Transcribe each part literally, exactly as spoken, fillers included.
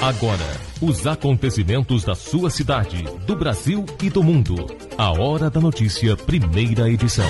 Agora, os acontecimentos da sua cidade, do Brasil e do mundo. A Hora da Notícia, primeira edição.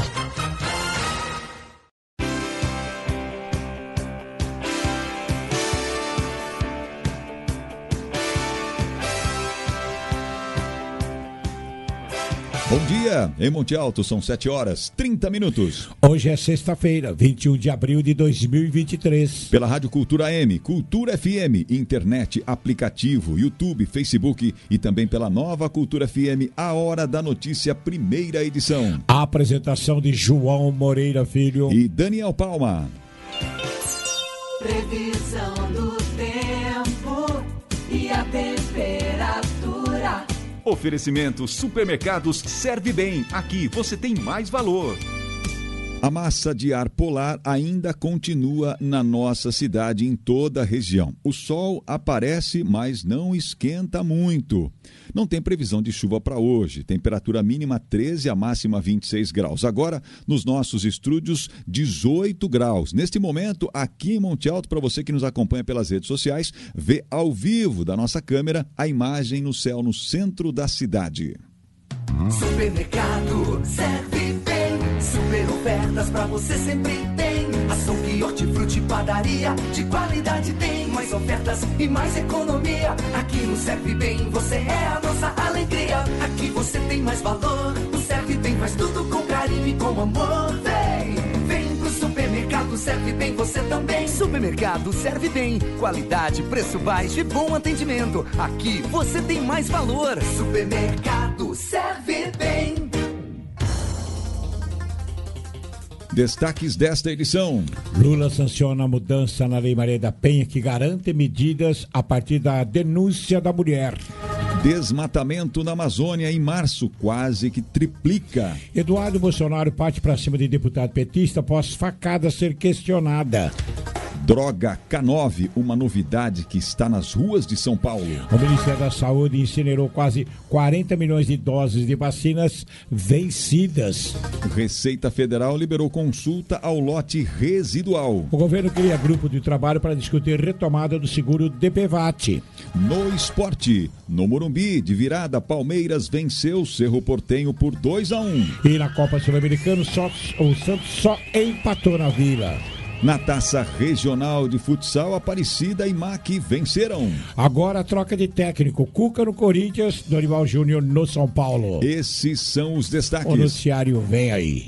Bom dia, em Monte Alto são sete horas, trinta minutos. Hoje é sexta-feira, vinte e um de abril de dois mil e vinte e três. Pela Rádio Cultura M, Cultura F M, internet, aplicativo, YouTube, Facebook e também pela Nova Cultura F M, a Hora da Notícia, primeira edição. A apresentação de João Moreira Filho e Daniel Palma. Previsão do tempo e a temperatura. Oferecimento Supermercados Serve Bem. Aqui você tem mais valor. A massa de ar polar ainda continua na nossa cidade, em toda a região. O sol aparece, mas não esquenta muito. Não tem previsão de chuva para hoje. Temperatura mínima treze, a máxima vinte e seis graus. Agora, nos nossos estúdios, dezoito graus. Neste momento, aqui em Monte Alto, para você que nos acompanha pelas redes sociais, vê ao vivo da nossa câmera a imagem no céu no centro da cidade. Supermercado Serve Bem. Super ofertas pra você sempre tem. Açougue, hortifruti, padaria, de qualidade tem. Mais ofertas e mais economia. Aqui no Serve Bem você é a nossa alegria. Aqui você tem mais valor. O Serve Bem faz tudo com carinho e com amor. Vem, vem pro supermercado Serve Bem você também. Supermercado Serve Bem. Qualidade, preço baixo e bom atendimento. Aqui você tem mais valor. Supermercado Serve Bem. Destaques desta edição. Lula sanciona a mudança na Lei Maria da Penha que garante medidas a partir da denúncia da mulher. Desmatamento na Amazônia em março quase que triplica. Eduardo Bolsonaro parte para cima de deputado petista após facada ser questionada. Droga K nove, uma novidade que está nas ruas de São Paulo. O Ministério da Saúde incinerou quase quarenta milhões de doses de vacinas vencidas. Receita Federal liberou consulta ao lote residual. O governo cria grupo de trabalho para discutir retomada do seguro D P V A T. No esporte, no Morumbi, de virada, Palmeiras venceu Cerro Porteño por dois a um. E na Copa Sul-Americana, o Santos só empatou na Vila. Na Taça Regional de Futsal, Aparecida e M A C venceram. Agora a troca de técnico. Cuca no Corinthians, Dorival Júnior no São Paulo. Esses são os destaques. O noticiário vem aí.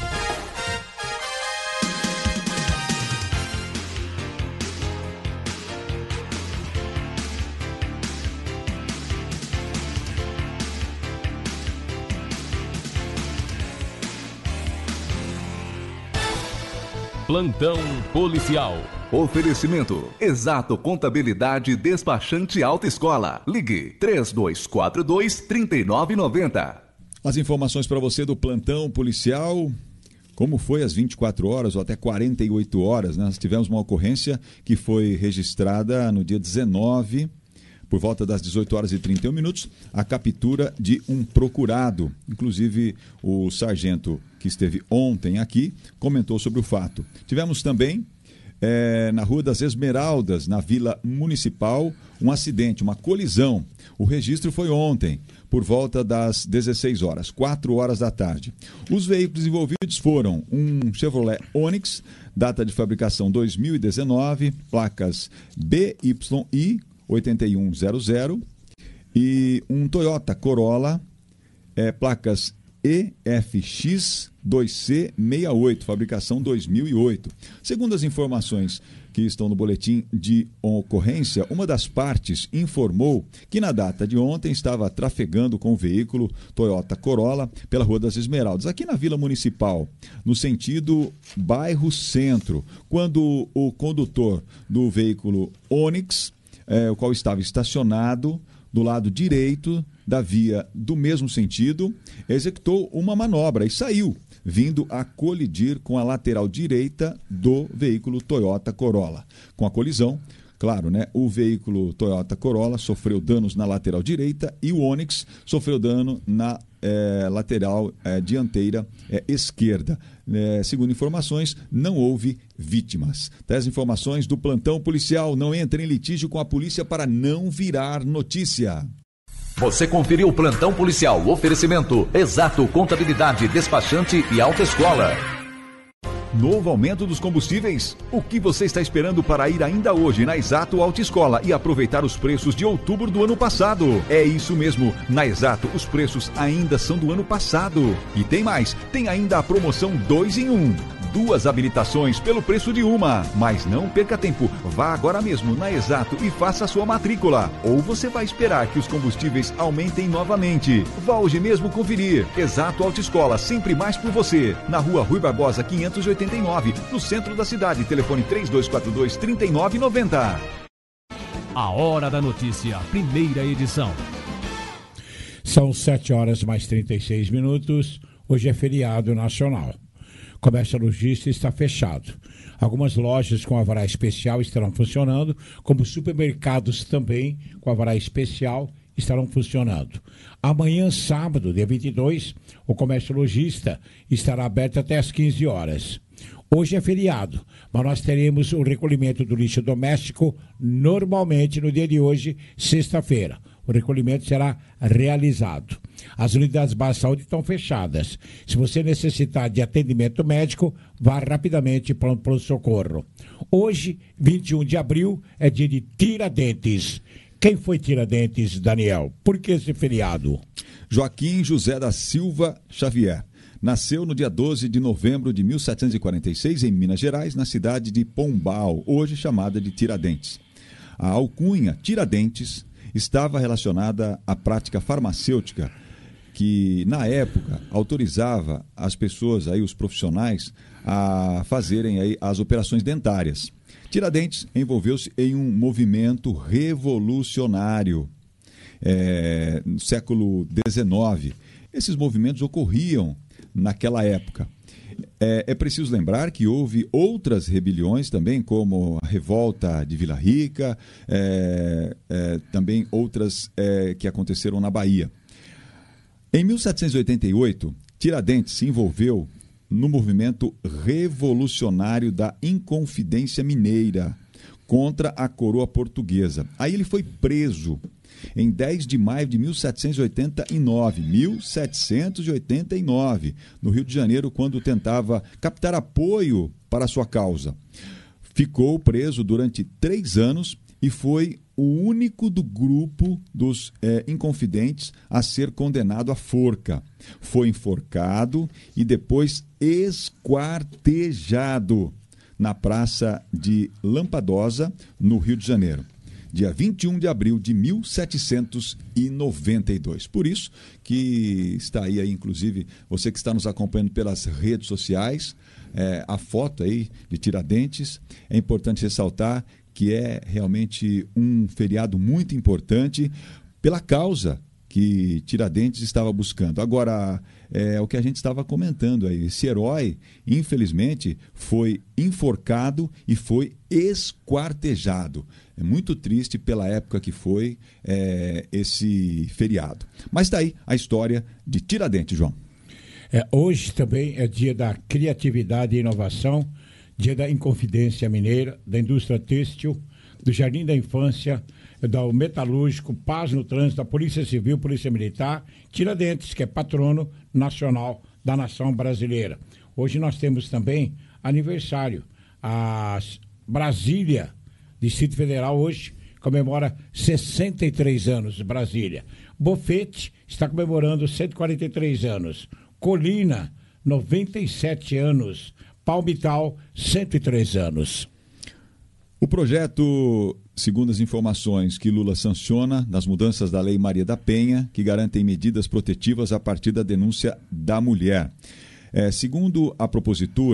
Plantão policial. Oferecimento Exato Contabilidade Despachante Alta Escola. Ligue três dois quatro dois, três nove nove zero. As informações para você do plantão policial. Como foi às vinte e quatro horas ou até quarenta e oito horas, né? Nós tivemos uma ocorrência que foi registrada no dia dezenove, por volta das dezoito horas e trinta e um minutos, a captura de um procurado. Inclusive, o sargento que esteve ontem aqui comentou sobre o fato. Tivemos também, é, na Rua das Esmeraldas, na Vila Municipal, um acidente, uma colisão. O registro foi ontem, por volta das dezesseis horas, quatro horas da tarde. Os veículos envolvidos foram um Chevrolet Onix, data de fabricação dois mil e dezenove, placas B Y I oito um zero zero, e um Toyota Corolla, é, placas E F X dois C sessenta e oito, fabricação dois mil e oito. Segundo as informações que estão no boletim de ocorrência, uma das partes informou que na data de ontem estava trafegando com o veículo Toyota Corolla pela Rua das Esmeraldas, aqui na Vila Municipal, no sentido bairro Centro, quando o condutor do veículo Onix, é, o qual estava estacionado do lado direito da via do mesmo sentido, executou uma manobra e saiu, vindo a colidir com a lateral direita do veículo Toyota Corolla. Com a colisão, claro, né, o veículo Toyota Corolla sofreu danos na lateral direita e o Onix sofreu dano na é, lateral é, dianteira é, esquerda. É, segundo informações, não houve vítimas. Tais informações do plantão policial. Não entre em litígio com a polícia para não virar notícia. Você conferiu o plantão policial. Oferecimento Exato Contabilidade, Despachante e Autoescola. Novo aumento dos combustíveis? O que você está esperando para ir ainda hoje na Exato Autoescola e aproveitar os preços de outubro do ano passado? É isso mesmo, na Exato os preços ainda são do ano passado. E tem mais, tem ainda a promoção dois em um. Duas habilitações pelo preço de uma. Mas não perca tempo, vá agora mesmo na Exato e faça a sua matrícula. Ou você vai esperar que os combustíveis aumentem novamente. Vá hoje mesmo conferir. Exato Autoescola, sempre mais por você. Na rua Rui Barbosa, quinhentos e oitenta e nove, no centro da cidade. Telefone três dois quatro dois, três nove nove zero. A Hora da Notícia, primeira edição. São sete horas mais trinta e seis minutos. Hoje é feriado nacional. Comércio logístico está fechado. Algumas lojas com alvará especial estarão funcionando, como supermercados também com alvará especial estarão funcionando. Amanhã, sábado, dia vinte e dois, o comércio lojista estará aberto até às quinze horas. Hoje é feriado, mas nós teremos o recolhimento do lixo doméstico normalmente no dia de hoje, sexta-feira. O recolhimento será realizado. As unidades básicas de saúde estão fechadas. Se você necessitar de atendimento médico, vá rapidamente para o socorro. Hoje, vinte e um de abril, é dia de Tiradentes. Quem foi Tiradentes, Daniel? Por que esse feriado? Joaquim José da Silva Xavier. Nasceu no dia doze de novembro de mil setecentos e quarenta e seis, em Minas Gerais, na cidade de Pombal, hoje chamada de Tiradentes. A alcunha Tiradentes estava relacionada à prática farmacêutica que, na época, autorizava as pessoas, aí, os profissionais, a fazerem aí as operações dentárias. Tiradentes envolveu-se em um movimento revolucionário é, no século dezenove. Esses movimentos ocorriam naquela época. É, é preciso lembrar que houve outras rebeliões também, como a Revolta de Vila Rica, é, é, também outras é, que aconteceram na Bahia. Em mil setecentos e oitenta e oito, Tiradentes se envolveu no movimento revolucionário da Inconfidência Mineira contra a coroa portuguesa. Aí ele foi preso em dez de maio de mil setecentos e oitenta e nove, mil setecentos e oitenta e nove, no Rio de Janeiro, quando tentava captar apoio para a sua causa. Ficou preso durante três anos e foi o único do grupo dos é, inconfidentes a ser condenado à forca. Foi enforcado e depois esquartejado na Praça de Lampadosa, no Rio de Janeiro, dia vinte e um de abril de mil setecentos e noventa e dois. Por isso que está aí, aí inclusive, você que está nos acompanhando pelas redes sociais, é, a foto aí de Tiradentes. É importante ressaltar que é realmente um feriado muito importante pela causa que Tiradentes estava buscando. Agora, é o que a gente estava comentando aí, esse herói, infelizmente, foi enforcado e foi esquartejado. É muito triste pela época que foi é, esse feriado. Mas está aí a história de Tiradentes, João. É, hoje também é dia da criatividade e inovação, dia da Inconfidência Mineira, da indústria têxtil, do Jardim da Infância, do Metalúrgico, Paz no Trânsito, da Polícia Civil, Polícia Militar, Tiradentes, que é patrono nacional da nação brasileira. Hoje nós temos também aniversário. A Brasília, Distrito Federal, hoje comemora sessenta e três anos, Brasília. Bofete está comemorando cento e quarenta e três anos. Colina, noventa e sete anos. Palmital, cento e três anos. O projeto, segundo as informações que Lula sanciona, das mudanças da Lei Maria da Penha, que garantem medidas protetivas a partir da denúncia da mulher. É, segundo a propositura,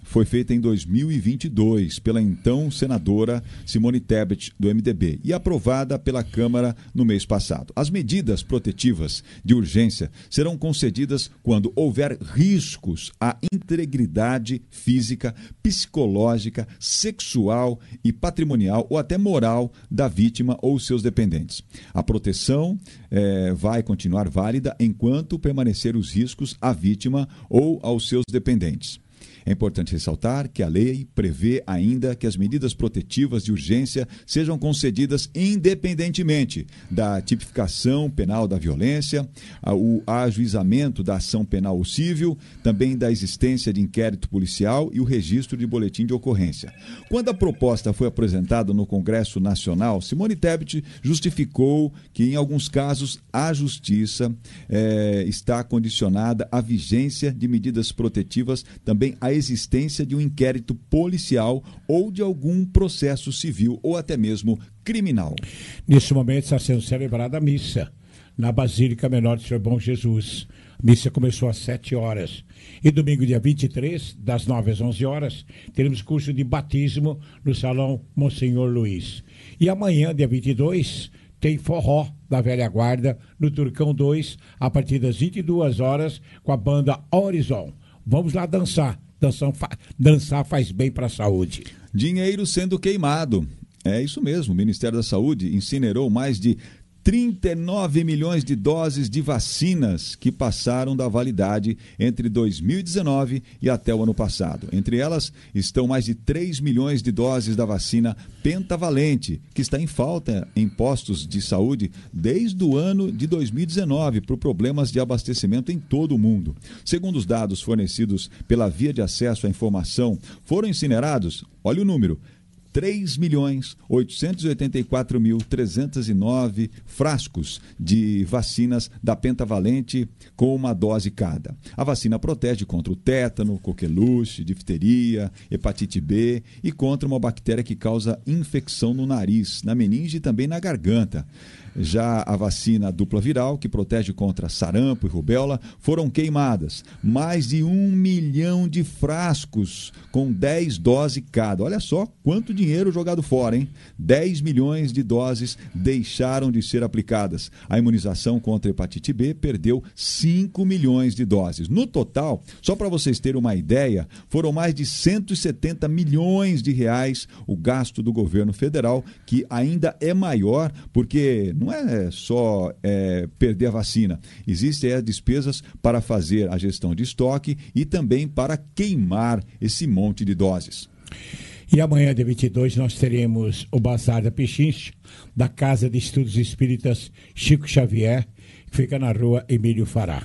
foi feita em dois mil e vinte e dois pela então senadora Simone Tebet, do M D B, e aprovada pela Câmara no mês passado. As medidas protetivas de urgência serão concedidas quando houver riscos à integridade física, psicológica, sexual e patrimonial ou até moral da vítima ou seus dependentes. A proteção eh, vai continuar válida enquanto permanecer os riscos à vítima ou aos seus dependentes. É importante ressaltar que a lei prevê ainda que as medidas protetivas de urgência sejam concedidas independentemente da tipificação penal da violência, o ajuizamento da ação penal ou civil, também da existência de inquérito policial e o registro de boletim de ocorrência. Quando a proposta foi apresentada no Congresso Nacional, Simone Tebet justificou que, em alguns casos, a Justiça eh, está condicionada à vigência de medidas protetivas, também à existência de um inquérito policial ou de algum processo civil ou até mesmo criminal. Nesse momento está sendo celebrada a missa na Basílica Menor do Senhor Bom Jesus. A missa começou às sete horas. E domingo, dia vinte e três, das nove às onze horas, teremos curso de batismo no Salão Monsenhor Luiz. E amanhã, dia vinte e dois, tem forró da Velha Guarda no Turcão dois, a partir das vinte e duas horas, com a banda Horizon. Vamos lá dançar. Dançar, dançar faz bem para a saúde. Dinheiro sendo queimado. É isso mesmo. O Ministério da Saúde incinerou mais de trinta e nove milhões de doses de vacinas que passaram da validade entre dois mil e dezenove e até o ano passado. Entre elas estão mais de três milhões de doses da vacina pentavalente, que está em falta em postos de saúde desde o ano de dois mil e dezenove por problemas de abastecimento em todo o mundo. Segundo os dados fornecidos pela Via de Acesso à Informação, foram incinerados, olha o número, três milhões oitocentos e oitenta e quatro mil trezentos e nove frascos de vacinas da pentavalente com uma dose cada. A vacina protege contra o tétano, coqueluche, difteria, hepatite B e contra uma bactéria que causa infecção no nariz, na meninge e também na garganta. Já a vacina dupla viral, que protege contra sarampo e rubéola, foram queimadas. Mais de um milhão de frascos com dez doses cada. Olha só quanto dinheiro jogado fora, hein? dez milhões de doses deixaram de ser aplicadas. A imunização contra a hepatite B perdeu cinco milhões de doses. No total, só para vocês terem uma ideia, foram mais de cento e setenta milhões de reais o gasto do governo federal, que ainda é maior porque não é só é, perder a vacina. Existem as despesas para fazer a gestão de estoque e também para queimar esse monte de doses. E amanhã, dia vinte e dois, nós teremos o Bazar da Pechincha, da Casa de Estudos Espíritas Chico Xavier, que fica na rua Emílio Fará.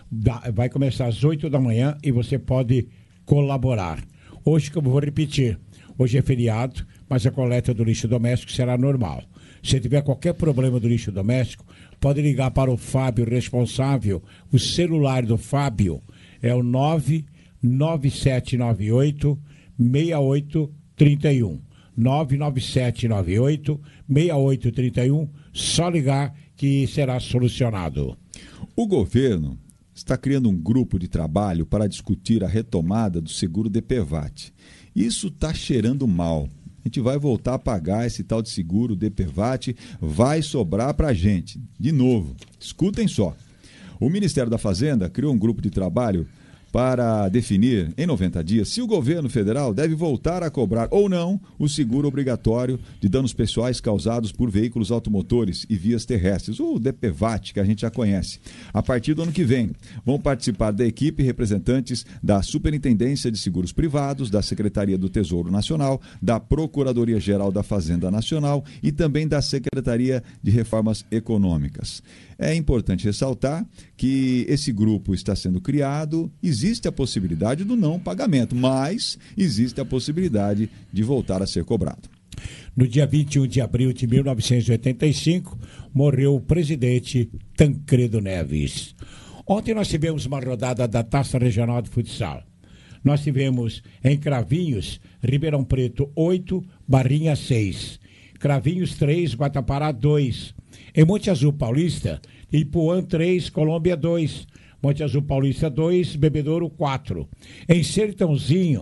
Vai começar às oito da manhã e você pode colaborar. Hoje, como eu vou repetir, hoje é feriado, mas a coleta do lixo doméstico será normal. Se tiver qualquer problema do lixo doméstico, pode ligar para o Fábio responsável. O celular do Fábio é o nove nove sete nove oito seis oito três um. nove nove sete nove oito seis oito três um. Só ligar que será solucionado. O governo está criando um grupo de trabalho para discutir a retomada do seguro D P V A T. Isso está cheirando mal. A gente vai voltar a pagar esse tal de seguro D P V A T, vai sobrar para a gente. De novo, escutem só. O Ministério da Fazenda criou um grupo de trabalho para definir, em noventa dias, se o governo federal deve voltar a cobrar ou não o seguro obrigatório de danos pessoais causados por veículos automotores e vias terrestres, o D P V A T, que a gente já conhece. A partir do ano que vem, vão participar da equipe representantes da Superintendência de Seguros Privados, da Secretaria do Tesouro Nacional, da Procuradoria-Geral da Fazenda Nacional e também da Secretaria de Reformas Econômicas. É importante ressaltar que esse grupo está sendo criado, existe a possibilidade do não pagamento, mas existe a possibilidade de voltar a ser cobrado. No dia vinte e um de abril de mil novecentos e oitenta e cinco, morreu o presidente Tancredo Neves. Ontem nós tivemos uma rodada da Taça Regional de Futsal. Nós tivemos em Cravinhos, Ribeirão Preto oito, Barrinha seis. Cravinhos três, Guatapará dois. Em Monte Azul Paulista, Ipuã três, Colômbia dois. Monte Azul Paulista dois, Bebedouro quatro. Em Sertãozinho,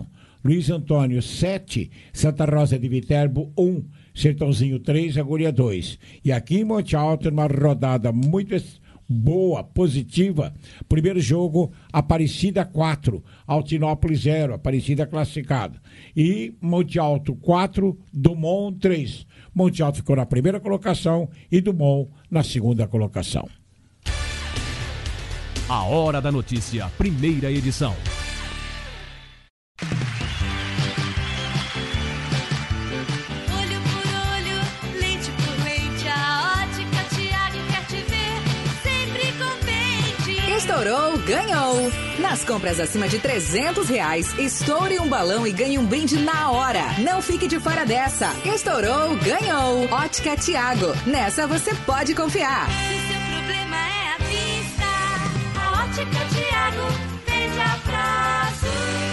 Luiz Antônio, sete. Santa Rosa de Viterbo, um. Sertãozinho, três. Agulha, dois. E aqui em Monte Alto, uma rodada muito boa, positiva. Primeiro jogo, Aparecida quatro, Altinópolis zero, Aparecida classificada. E Monte Alto quatro, Dumont três. Monte Alto ficou na primeira colocação e Dumont na segunda colocação. A Hora da Notícia, primeira edição. Olho por olho, leite por leite, a Ótica Tiago quer te ver sempre contente. Estourou, ganhou. Nas compras acima de trezentos reais, estoure um balão e ganhe um brinde na hora. Não fique de fora dessa. Estourou, ganhou. Ótica Tiago. Nessa você pode confiar. Se seu problema é a vista, a Ótica Tiago vende a prazo.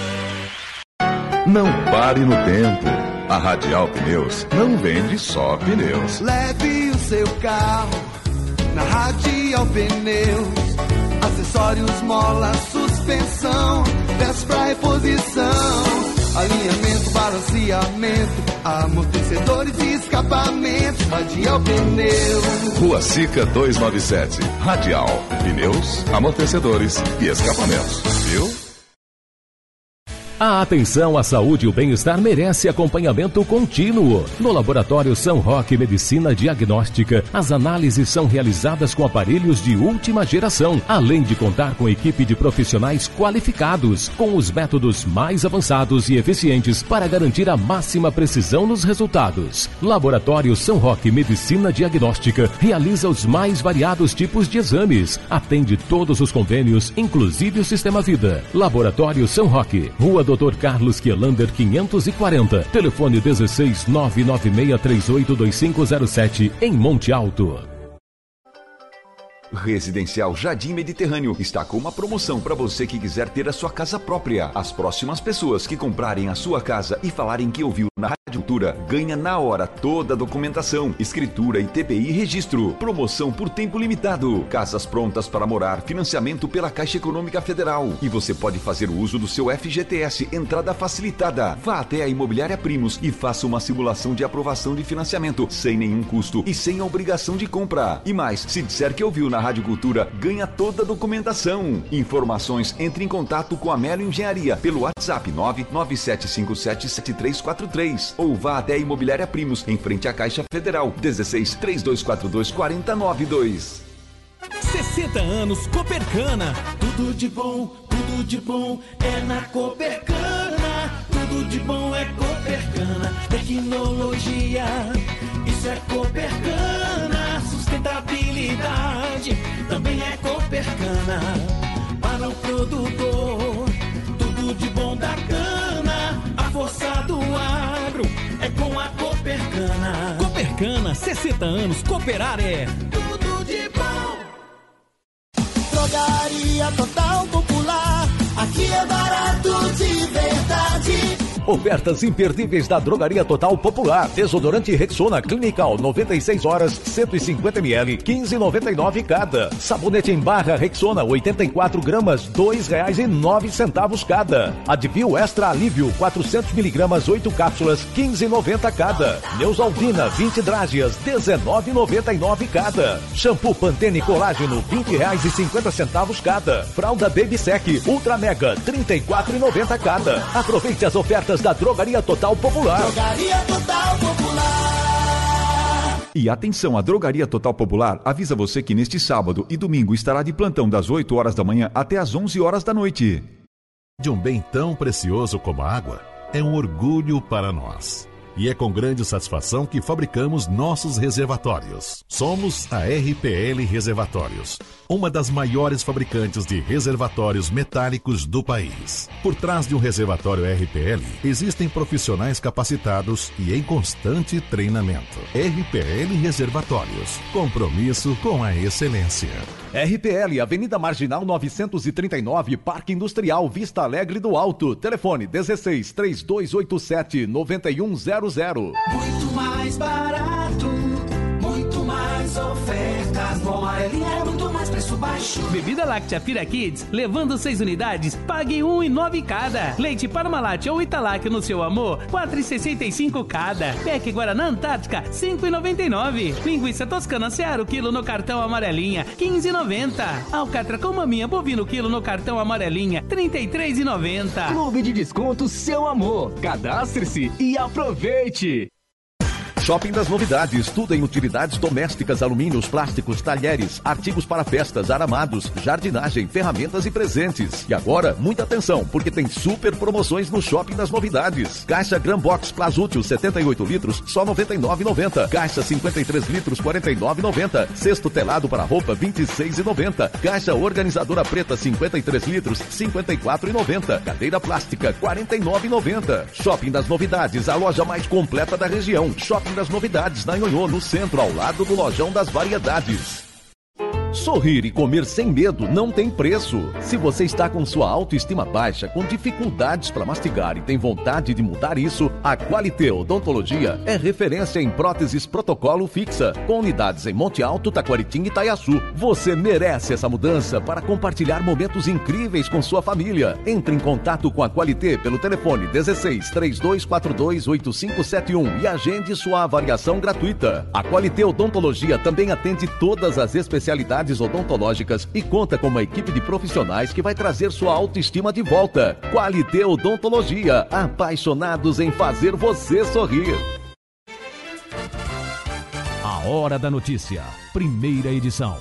Não pare no tempo. A Radial Pneus não vende só pneus. Leve o seu carro na Radial Pneus. Acessórios, mola, suspensão, peças pra reposição, alinhamento, balanceamento, amortecedores e escapamentos. Radial Pneus. Rua Sica duzentos e noventa e sete. Radial. Pneus, amortecedores e escapamentos. Viu? A atenção à saúde e o bem-estar merece acompanhamento contínuo. No Laboratório São Roque Medicina Diagnóstica, as análises são realizadas com aparelhos de última geração, além de contar com equipe de profissionais qualificados, com os métodos mais avançados e eficientes para garantir a máxima precisão nos resultados. Laboratório São Roque Medicina Diagnóstica realiza os mais variados tipos de exames, atende todos os convênios, inclusive o Sistema Vida. Laboratório São Roque, Rua doutor Carlos Quielander quinhentos e quarenta, telefone dezesseis nove nove seis três oito dois cinco zero sete, em Monte Alto. Residencial Jardim Mediterrâneo está com uma promoção para você que quiser ter a sua casa própria. As próximas pessoas que comprarem a sua casa e falarem que ouviu na Rádio Cultura, ganha na hora toda a documentação, escritura e T P I registro. Promoção por tempo limitado. Casas prontas para morar, financiamento pela Caixa Econômica Federal. E você pode fazer o uso do seu F G T S, entrada facilitada. Vá até a Imobiliária Primos e faça uma simulação de aprovação de financiamento, sem nenhum custo e sem a obrigação de compra. E mais, se disser que ouviu na Rádio Cultura, ganha toda a documentação. Informações, entre em contato com a Melo Engenharia pelo WhatsApp nove nove sete cinco sete sete três quatro três ou vá até a Imobiliária Primos, em frente à Caixa Federal, dezesseis, três dois quatro dois, quatro zero nove dois. sessenta anos Copercana. Tudo de bom, tudo de bom é na Copercana. Tudo de bom é Copercana. Tecnologia, isso é Copercana. Sustentabilidade também é Copercana. Para o produtor, tudo de bom da cana. A força do agro é com a Copercana. Copercana, sessenta anos, cooperar é tudo de bom. Drogaria Total Popular, aqui é barato de verdade. Ofertas imperdíveis da Drogaria Total Popular. Desodorante Rexona Clinical noventa e seis horas, cento e cinquenta mililitros, quinze reais e noventa e nove cada. Sabonete em barra Rexona oitenta e quatro gramas, dois reais e nove centavos cada. Advil Extra Alívio quatrocentos miligramas, oito cápsulas, quinze reais e noventa cada. Neusalvina vinte drágeas, dezenove reais e noventa e nove cada. Shampoo Pantene Colágeno vinte reais e cinquenta centavos cada. Fralda Baby Sec Ultra Mega trinta e quatro reais e noventa cada. Aproveite as ofertas da Drogaria Total Popular. Drogaria Total Popular. E atenção, a Drogaria Total Popular avisa você que neste sábado e domingo estará de plantão das oito horas da manhã até as onze horas da noite. De um bem tão precioso como a água, é um orgulho para nós. E é com grande satisfação que fabricamos nossos reservatórios. Somos a R P L Reservatórios, uma das maiores fabricantes de reservatórios metálicos do país. Por trás de um reservatório R P L, existem profissionais capacitados e em constante treinamento. R P L Reservatórios, compromisso com a excelência. R P L, Avenida Marginal novecentos e trinta e nove, Parque Industrial Vista Alegre do Alto. Telefone dezesseis, três dois oito sete, nove um zero zero. Muito mais barato, muito mais mais ofertas. No Amarelinha é muito mais preço baixo. Bebida láctea Pira Kids, levando seis unidades, pague um e nove cada. Leite Parmalat ou Italac no seu amor, quatro e sessenta e cinco cada. Peck Guaraná Antártica, cinco e noventa e nove. Linguiça Toscana Seara, quilo no cartão Amarelinha, quinze e noventa. Alcatra com maminha bovino, quilo no cartão Amarelinha, trinta e três e noventa. Clube de Desconto Seu Amor. Cadastre-se e aproveite. Shopping das Novidades, tudo em utilidades domésticas, alumínios, plásticos, talheres, artigos para festas, aramados, jardinagem, ferramentas e presentes. E agora, muita atenção, porque tem super promoções no Shopping das Novidades. Caixa Gran Box Plasútil setenta e oito litros, só noventa e nove reais e noventa centavos. Caixa cinquenta e três litros, quarenta e nove reais e noventa centavos. Cesto telado para roupa, vinte e seis reais e noventa centavos. Caixa organizadora preta, cinquenta e três litros, cinquenta e quatro reais e noventa centavos. Cadeira plástica, quarenta e nove reais e noventa centavos. Shopping das Novidades, a loja mais completa da região. Shopping das Novidades, na Nhonhô, no centro, ao lado do Lojão das Variedades. Sorrir e comer sem medo não tem preço. Se você está com sua autoestima baixa, com dificuldades para mastigar e tem vontade de mudar isso, a Qualité Odontologia é referência em próteses protocolo fixa, com unidades em Monte Alto, Taquaritim e Itaiaçu. Você merece essa mudança para compartilhar momentos incríveis com sua família. Entre em contato com a Qualité pelo telefone dezesseis, trinta e dois quarenta e dois, oitenta e cinco setenta e um e agende sua avaliação gratuita. A Qualité Odontologia também atende todas as especialidades odontológicas e conta com uma equipe de profissionais que vai trazer sua autoestima de volta. Qualité Odontologia, apaixonados em fazer você sorrir. A Hora da Notícia, primeira edição.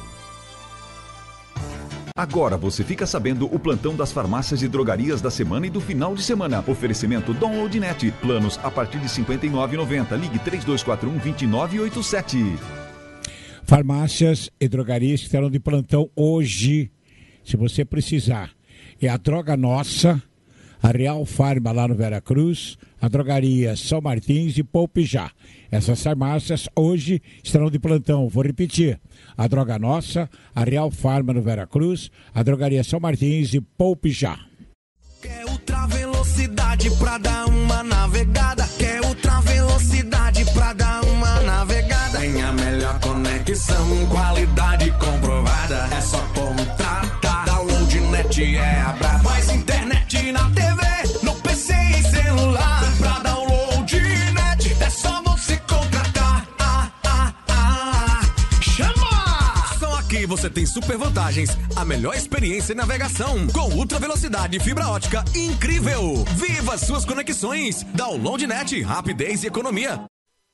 Agora você fica sabendo o plantão das farmácias e drogarias da semana e do final de semana. Oferecimento Downloadnet. Planos a partir de cinquenta e nove reais e noventa centavos. Ligue três dois quatro um, dois nove oito sete. Farmácias e drogarias que estarão de plantão hoje, se você precisar. É a Droga Nossa, a Real Farma lá no Vera Cruz, a Drogaria São Martins e Poupe Já. Essas farmácias hoje estarão de plantão. Vou repetir. A Droga Nossa, a Real Farma no Vera Cruz, a Drogaria São Martins e Poupe Já. Quer ultra velocidade pra dar uma navegada? Quer ultra velocidade pra dar uma navegada? Tem a melhor conexão, qualidade comprovada. É só contratar. Downloadnet é a brava. Mais internet na T V, no P C e celular. Pra Downloadnet é só você contratar. Ah, ah, ah. Chama! Só aqui você tem super vantagens. A melhor experiência em navegação. Com ultra velocidade e fibra ótica incrível. Viva suas conexões. Downloadnet, rapidez e economia.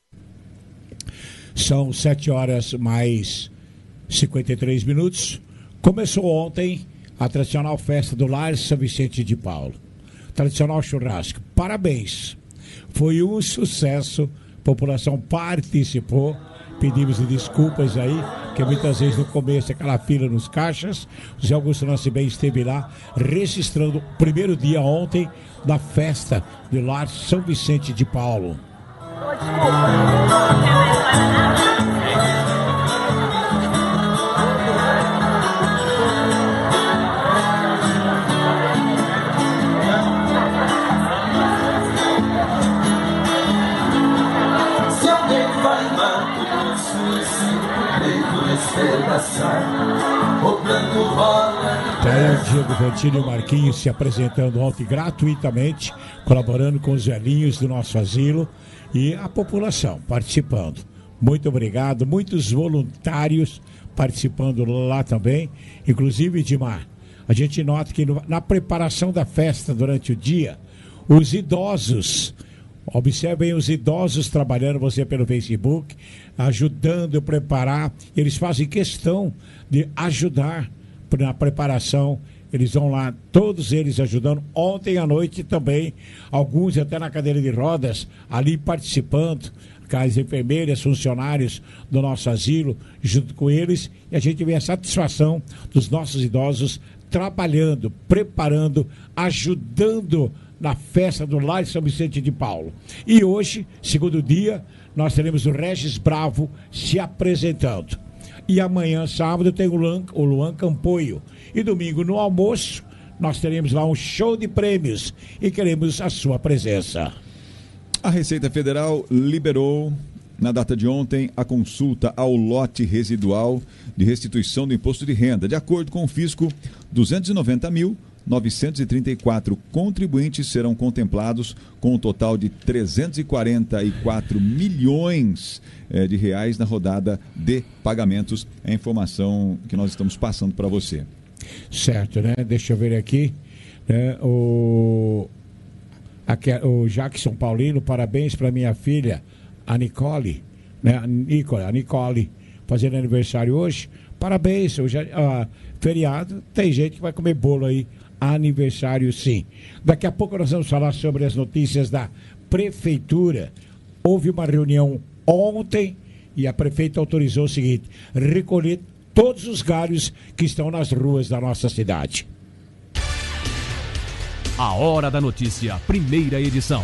São sete horas mais cinquenta e três minutos. Começou ontem a tradicional festa do Lar São Vicente de Paulo. Tradicional churrasco. Parabéns. Foi um sucesso. A população participou. Pedimos desculpas aí, que muitas vezes no começo aquela fila nos caixas. O Zé Augusto Nascimento esteve lá registrando o primeiro dia ontem da festa do Lar São Vicente de Paulo. Então, Diego Vantini e o Marquinhos se apresentando ontem gratuitamente, colaborando com os velhinhos do nosso asilo e a população participando. Muito obrigado, muitos voluntários participando lá também, inclusive, Dimar, a gente nota que no, na preparação da festa durante o dia, os idosos, observem os idosos trabalhando, você pelo Facebook, ajudando a preparar, eles fazem questão de ajudar na preparação, eles vão lá, todos eles ajudando. Ontem à noite também, alguns até na cadeira de rodas, ali participando, com as enfermeiras, funcionários do nosso asilo, junto com eles, e a gente vê a satisfação dos nossos idosos trabalhando, preparando, ajudando na festa do Lar São Vicente de Paulo. E hoje, segundo dia, nós teremos o Regis Bravo se apresentando. E amanhã, sábado, tem o Luan, o Luan Campoio. E domingo, no almoço, nós teremos lá um show de prêmios e queremos a sua presença. A Receita Federal liberou na data de ontem, a consulta ao lote residual de restituição do imposto de renda. De acordo com o fisco, duzentos e noventa mil novecentos e trinta e quatro contribuintes serão contemplados com um total de trezentos e quarenta e quatro milhões eh, de reais na rodada de pagamentos. É a informação que nós estamos passando para você. Certo, né? Deixa eu ver aqui. Né? O, aqui, o Jackson Paulino, parabéns para minha filha, a Nicole, né? A Nicole, a Nicole, fazendo aniversário hoje. Parabéns, hoje é uh, feriado, tem gente que vai comer bolo aí. Aniversário, sim. Daqui a pouco nós vamos falar sobre as notícias da prefeitura. Houve uma reunião ontem e a prefeita autorizou o seguinte: recolher todos os galhos que estão nas ruas da nossa cidade. A Hora da Notícia, primeira edição.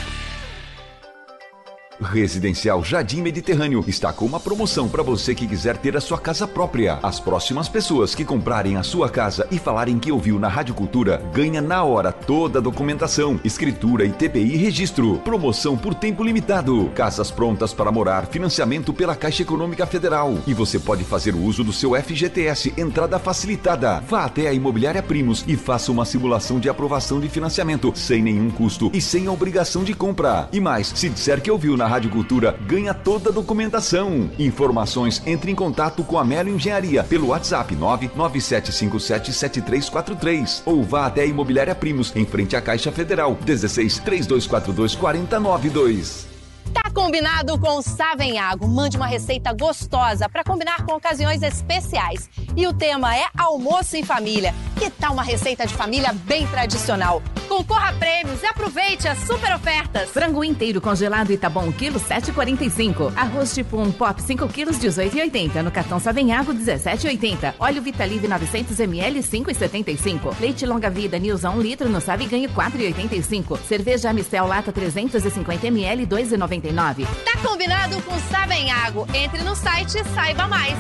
Residencial Jardim Mediterrâneo está com uma promoção para você que quiser ter a sua casa própria. As próximas pessoas que comprarem a sua casa e falarem que ouviu na Rádio Cultura, ganha na hora toda a documentação, escritura e T P I registro. Promoção por tempo limitado. Casas prontas para morar, financiamento pela Caixa Econômica Federal. E você pode fazer o uso do seu F G T S, entrada facilitada. Vá até a Imobiliária Primos e faça uma simulação de aprovação de financiamento, sem nenhum custo e sem a obrigação de compra. E mais, se disser que ouviu na Rádio Cultura, ganha toda a documentação. Informações, entre em contato com a Melo Engenharia pelo WhatsApp nove nove sete cinco sete sete três quatro três ou vá até a Imobiliária Primos, em frente à Caixa Federal, dezesseis, três dois quatro dois, quatro zero nove dois. Tá combinado com o Savenhago. Mande uma receita gostosa para combinar com ocasiões especiais. E o tema é almoço em família. Que tal uma receita de família bem tradicional? Concorra a prêmios e aproveite as super ofertas. Frango inteiro congelado Itabom, quilo sete reais e quarenta e cinco centavos. Arroz tipo um pop, cinco quilos, dezoito reais e oitenta centavos. No cartão Savenhago, dezessete reais e oitenta centavos. Óleo Vitalive novecentos mililitros, cinco reais e setenta e cinco centavos. Leite Longa Vida Nilza, um litro, no Sabe ganha quatro reais e oitenta e cinco centavos. Cerveja Amistel Lata trezentos e cinquenta mililitros, dois reais e noventa e nove centavos. Tá combinado com o Savenhago. Entre no site e saiba mais.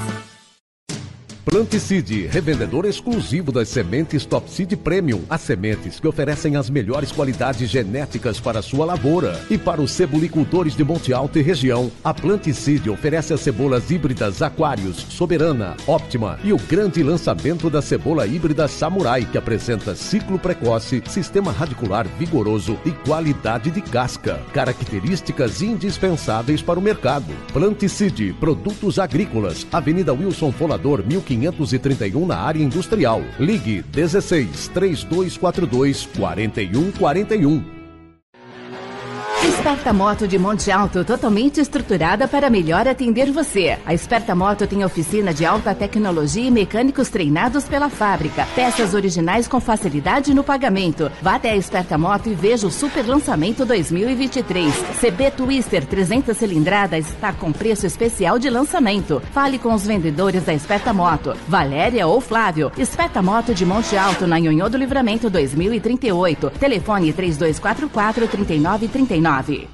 Planticide, revendedor exclusivo das sementes Top Seed Premium. As sementes que oferecem as melhores qualidades genéticas para a sua lavoura. E para os cebolicultores de Monte Alto e região, a Planticide oferece as cebolas híbridas Aquários, Soberana, Óptima e o grande lançamento da cebola híbrida Samurai, que apresenta ciclo precoce, sistema radicular vigoroso e qualidade de casca. Características indispensáveis para o mercado. Planticide, produtos agrícolas, Avenida Wilson Folador, mil quinhentos e trinta e um, na área industrial. Ligue dezesseis, três dois quatro dois, quatro um quatro um. Esperta Moto de Monte Alto, totalmente estruturada para melhor atender você. A Esperta Moto tem oficina de alta tecnologia e mecânicos treinados pela fábrica. Peças originais com facilidade no pagamento. Vá até a Esperta Moto e veja o super lançamento dois mil e vinte e três. C B Twister trezentas cilindradas está com preço especial de lançamento. Fale com os vendedores da Esperta Moto, Valéria ou Flávio. Esperta Moto de Monte Alto, na Nhonhô do Livramento dois mil e trinta e oito. Telefone três dois quatro quatro, três nove três nove.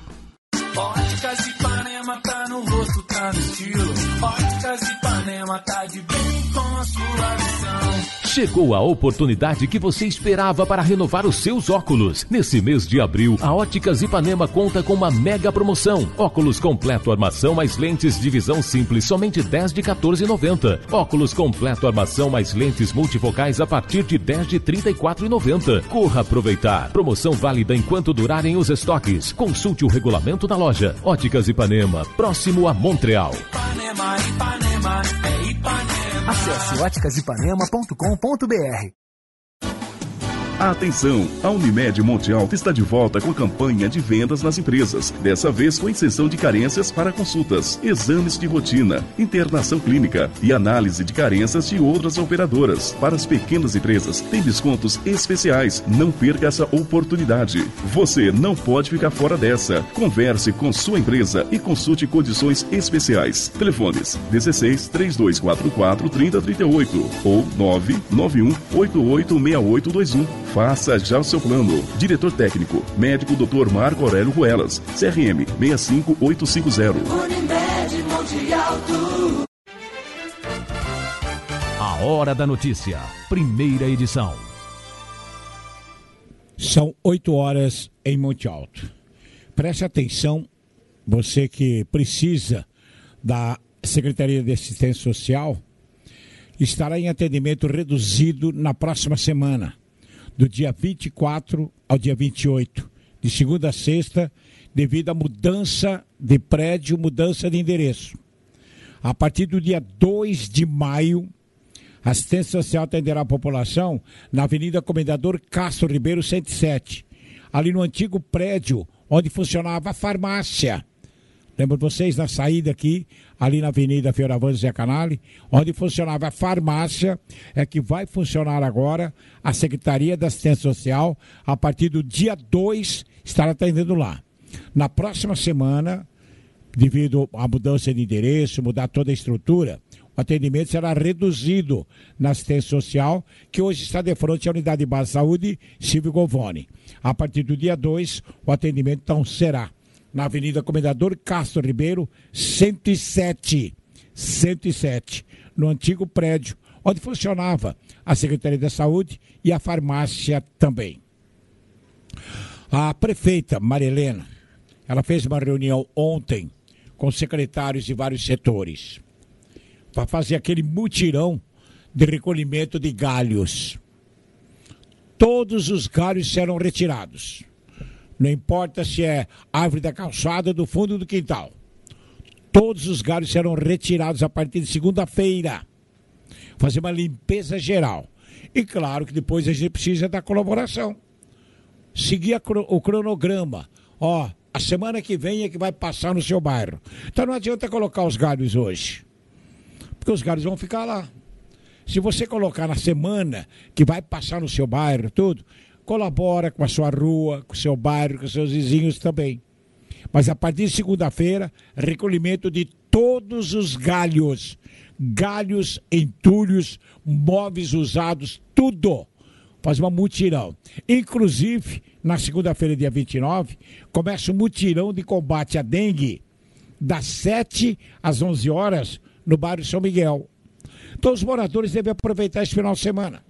Óticas Ipanema tá no rosto, tá no estilo. Óticas Ipanema tá de bem com a sua visão. Chegou a oportunidade que você esperava para renovar os seus óculos. Nesse mês de abril, a Óticas Ipanema conta com uma mega promoção. Óculos completo armação mais lentes de visão simples, somente dez de quatorze reais e noventa centavos. Óculos completo armação mais lentes multifocais a partir de dez de trinta e quatro reais e noventa centavos. Corra aproveitar. Promoção válida enquanto durarem os estoques. Consulte o regulamento da loja. Óticas Ipanema, próximo a Montreal. Ipanema, Ipanema, é Ipanema. Acesse óticas ipanema ponto com ponto b r. Atenção! A Unimed Monte Alto está de volta com a campanha de vendas nas empresas. Dessa vez com isenção de carências para consultas, exames de rotina, internação clínica e análise de carências de outras operadoras. Para as pequenas empresas, tem descontos especiais. Não perca essa oportunidade. Você não pode ficar fora dessa. Converse com sua empresa e consulte condições especiais. Telefones dezesseis, três dois quatro quatro, trinta, trinta e oito ou nove nove um, oito oito seis oito dois um. Faça já o seu plano. Diretor técnico, médico doutor Marco Aurélio Ruelas, C R M seis cinco oito cinco zero. Unimed Monte Alto. A Hora da Notícia, primeira edição. São oito horas em Monte Alto. Preste atenção você que precisa da Secretaria de Assistência Social, estará em atendimento reduzido na próxima semana, do dia vinte e quatro ao dia vinte e oito, de segunda a sexta, devido à mudança de prédio, mudança de endereço. A partir do dia dois de maio, a assistência social atenderá a população na Avenida Comendador Castro Ribeiro cento e sete, ali no antigo prédio onde funcionava a farmácia. Lembram vocês da saída aqui, ali na Avenida Fioravante Zé Canale, onde funcionava a farmácia, é que vai funcionar agora a Secretaria da Assistência Social, a partir do dia dois, estará atendendo lá. Na próxima semana, devido à mudança de endereço, mudar toda a estrutura, o atendimento será reduzido na assistência social, que hoje está de frente à Unidade de Base de Saúde Silvio Govone. A partir do dia dois, o atendimento então será na Avenida Comendador Castro Ribeiro, cento e sete, cento e sete, no antigo prédio, onde funcionava a Secretaria da Saúde e a farmácia também. A prefeita Maria Helena, ela fez uma reunião ontem com secretários de vários setores, para fazer aquele mutirão de recolhimento de galhos. Todos os galhos serão retirados. Não importa se é árvore da calçada ou do fundo do quintal. Todos os galhos serão retirados a partir de segunda-feira. Fazer uma limpeza geral. E claro que depois a gente precisa da colaboração. Seguir a, o cronograma. Ó, a semana que vem é que vai passar no seu bairro. Então não adianta colocar os galhos hoje, porque os galhos vão ficar lá. Se você colocar na semana que vai passar no seu bairro, tudo, colabora com a sua rua, com o seu bairro, com os seus vizinhos também. Mas a partir de segunda-feira, recolhimento de todos os galhos, galhos, entulhos, móveis usados, tudo. Faz uma mutirão. Inclusive, na segunda-feira, dia vinte e nove, começa o mutirão de combate à dengue, das sete às onze horas, no bairro São Miguel. Então os moradores devem aproveitar esse final de semana.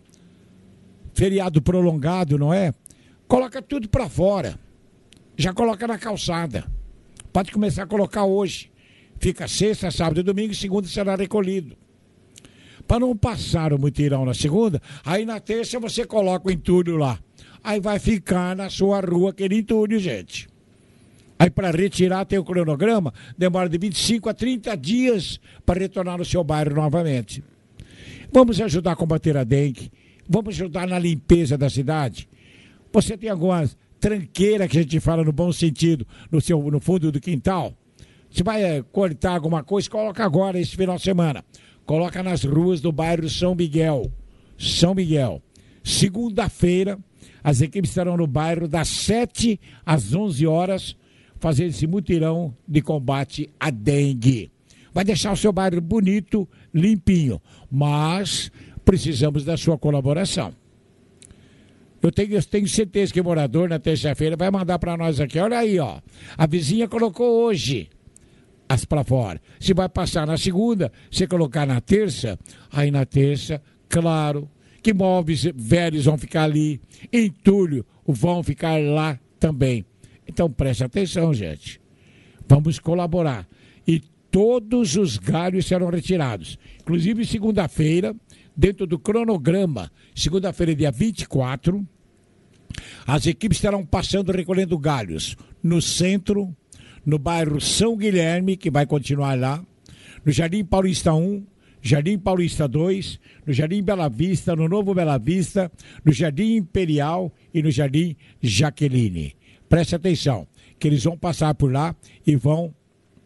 Feriado prolongado, não é? Coloca tudo para fora. Já coloca na calçada. Pode começar a colocar hoje. Fica sexta, sábado e domingo, e segunda será recolhido. Para não passar o mutirão na segunda, aí na terça você coloca o entulho lá. Aí vai ficar na sua rua aquele entulho, gente. Aí para retirar tem o cronograma, demora de vinte e cinco a trinta dias para retornar no seu bairro novamente. Vamos ajudar a combater a dengue, vamos ajudar na limpeza da cidade. Você tem alguma tranqueira, que a gente fala no bom sentido, no, seu, no fundo do quintal? Você vai é, cortar alguma coisa, coloca agora, esse final de semana. Coloca nas ruas do bairro São Miguel. São Miguel. Segunda-feira, as equipes estarão no bairro das sete às onze horas, fazendo esse mutirão de combate à dengue. Vai deixar o seu bairro bonito, limpinho, mas precisamos da sua colaboração. Eu tenho, eu tenho certeza que o morador na terça-feira vai mandar para nós aqui. Olha aí, ó. A vizinha colocou hoje as para fora. Se vai passar na segunda, se colocar na terça, aí na terça, claro, que móveis velhos vão ficar ali, entulho vão ficar lá também. Então preste atenção, gente. Vamos colaborar. E todos os galhos serão retirados. Inclusive segunda-feira, dentro do cronograma, segunda-feira, dia vinte e quatro, as equipes estarão passando recolhendo galhos no centro, no bairro São Guilherme, que vai continuar lá, no Jardim Paulista um, Jardim Paulista dois, no Jardim Bela Vista, no Novo Bela Vista, no Jardim Imperial e no Jardim Jaqueline. Preste atenção, que eles vão passar por lá e vão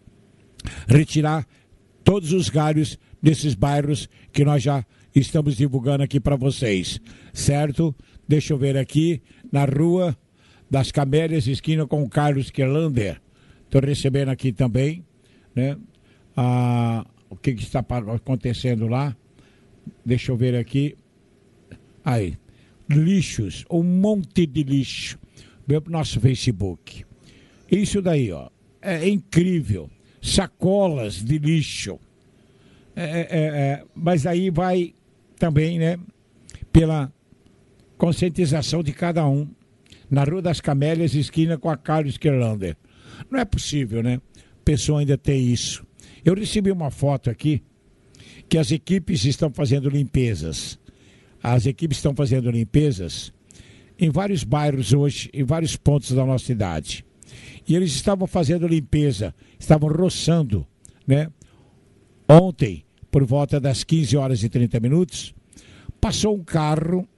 retirar todos os galhos desses bairros que nós já estamos divulgando aqui para vocês, certo? Deixa eu ver aqui, na Rua das Camélias, esquina com o Carlos Querlander. Estou recebendo aqui também, né, ah, o que, que está acontecendo lá. Deixa eu ver aqui. Aí, lixos, um monte de lixo. Vem para o nosso Facebook. Isso daí, ó, é incrível. Sacolas de lixo. É, é, é, mas aí vai também, né, pela conscientização de cada um. Na Rua das Camélias, esquina com a Carlos Querlander. Não é possível, né? A pessoa ainda tem isso. Eu recebi uma foto aqui que as equipes estão fazendo limpezas. As equipes estão fazendo limpezas em vários bairros hoje, em vários pontos da nossa cidade. E eles estavam fazendo limpeza, estavam roçando, né? Ontem, por volta das quinze horas e trinta minutos, passou um carro,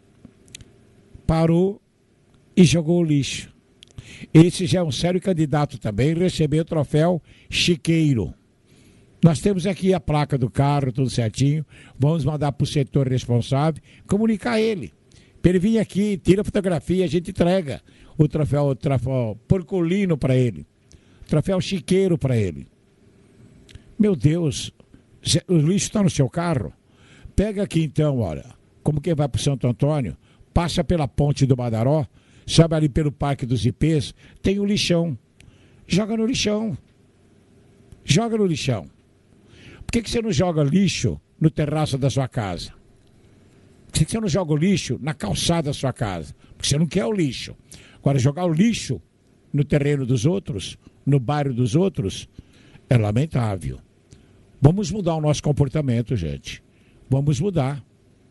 parou e jogou o lixo. Esse já é um sério candidato também, recebeu o troféu Chiqueiro. Nós temos aqui a placa do carro, tudo certinho. Vamos mandar para o setor responsável, comunicar ele. Para ele vir aqui, tira a fotografia, a gente entrega o troféu, o troféu Porcolino para ele. O troféu Chiqueiro para ele. Meu Deus, o lixo está no seu carro? Pega aqui então, olha, como quem vai para o Santo Antônio, passa pela ponte do Badaró, sobe ali pelo Parque dos Ipês, tem o lixão. Joga no lixão. Joga no lixão. Por que, que você não joga lixo no terraço da sua casa? Por que, que você não joga o lixo na calçada da sua casa? Porque você não quer o lixo. Agora, jogar o lixo no terreno dos outros, no bairro dos outros, é lamentável. Vamos mudar o nosso comportamento, gente. Vamos mudar.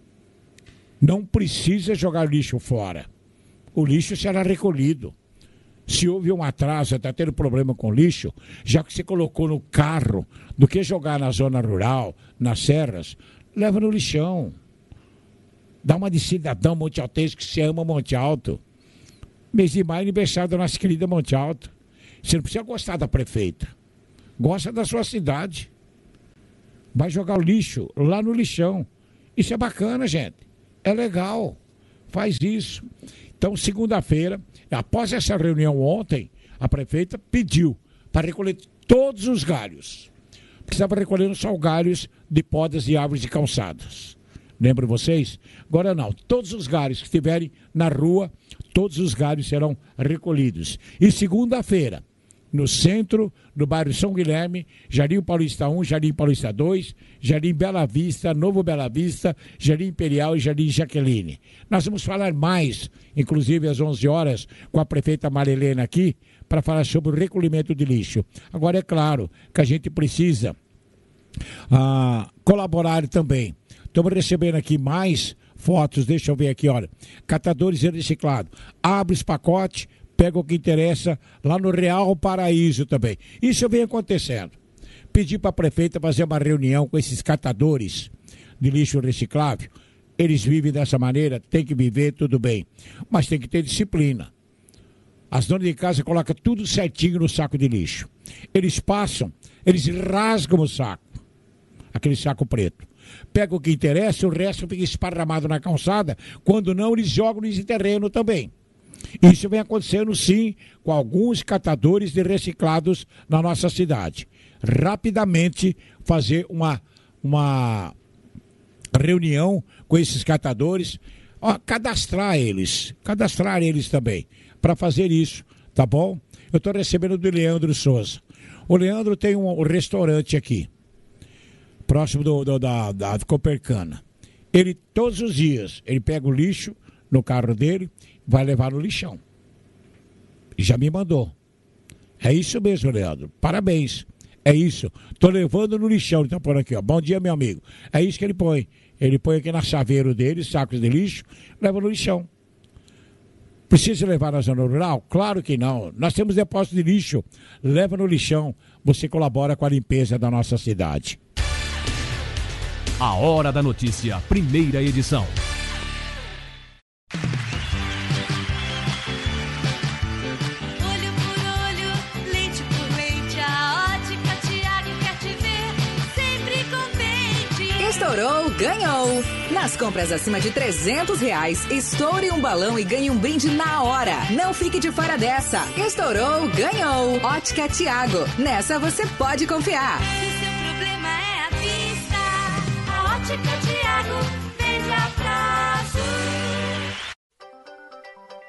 Não precisa jogar lixo fora. O lixo será recolhido. Se houve um atraso, está tendo problema com lixo, já que você colocou no carro, do que jogar na zona rural, nas serras, leva no lixão. Dá uma de cidadão Monte Altense que se ama Monte Alto. Mês de maio, aniversário da nossa querida Monte Alto. Você não precisa gostar da prefeita. Gosta da sua cidade. Vai jogar o lixo lá no lixão. Isso é bacana, gente. É legal. Faz isso. Então, segunda-feira, após essa reunião ontem, a prefeita pediu para recolher todos os galhos. Porque estava recolhendo só galhos de podas e árvores de calçadas. Lembram vocês? Agora não. Todos os galhos que estiverem na rua, todos os galhos serão recolhidos. E segunda-feira, no centro, no bairro São Guilherme, Jardim Paulista um, Jardim Paulista dois, Jardim Bela Vista, Novo Bela Vista, Jardim Imperial e Jardim Jaqueline. Nós vamos falar mais, inclusive às onze horas, com a prefeita Marilena aqui, para falar sobre o recolhimento de lixo. Agora é claro que a gente precisa ah, colaborar também. Estamos recebendo aqui mais fotos, deixa eu ver aqui, olha. Catadores de reciclado. Abre os pacotes, pega o que interessa lá no Real Paraíso também. Isso vem acontecendo. Pedi para a prefeita fazer uma reunião com esses catadores de lixo reciclável. Eles vivem dessa maneira, tem que viver, tudo bem. Mas tem que ter disciplina. As donas de casa colocam tudo certinho no saco de lixo. Eles passam, eles rasgam o saco. Aquele saco preto. Pega o que interessa, o resto fica esparramado na calçada. Quando não, eles jogam nesse terreno também. Isso vem acontecendo, sim, com alguns catadores de reciclados na nossa cidade. Rapidamente fazer uma, uma reunião com esses catadores, ó, cadastrar eles, cadastrar eles também, para fazer isso, tá bom? Eu estou recebendo do Leandro Souza. O Leandro tem um, um restaurante aqui, próximo do, do, da, da Copercana. Ele, todos os dias, ele pega o lixo no carro dele, vai levar no lixão. E já me mandou. É isso mesmo, Leandro. Parabéns. É isso. Tô levando no lixão. Ele tá pondo aqui, ó. Bom dia, meu amigo. É isso que ele põe. Ele põe aqui na chaveiro dele, sacos de lixo, leva no lixão. Precisa levar na zona rural? Claro que não. Nós temos depósito de lixo. Leva no lixão. Você colabora com a limpeza da nossa cidade. A Hora da Notícia, primeira edição. Olho por olho, leite por leite, a Ótica Tiago quer te ver sempre contente. Estourou, ganhou. Nas compras acima de trezentos reais, estoure um balão e ganhe um brinde na hora. Não fique de fora dessa. Estourou, ganhou. Ótica Tiago. Nessa você pode confiar. Se o seu problema é a vista, a Ótica Tiago vende a prazo.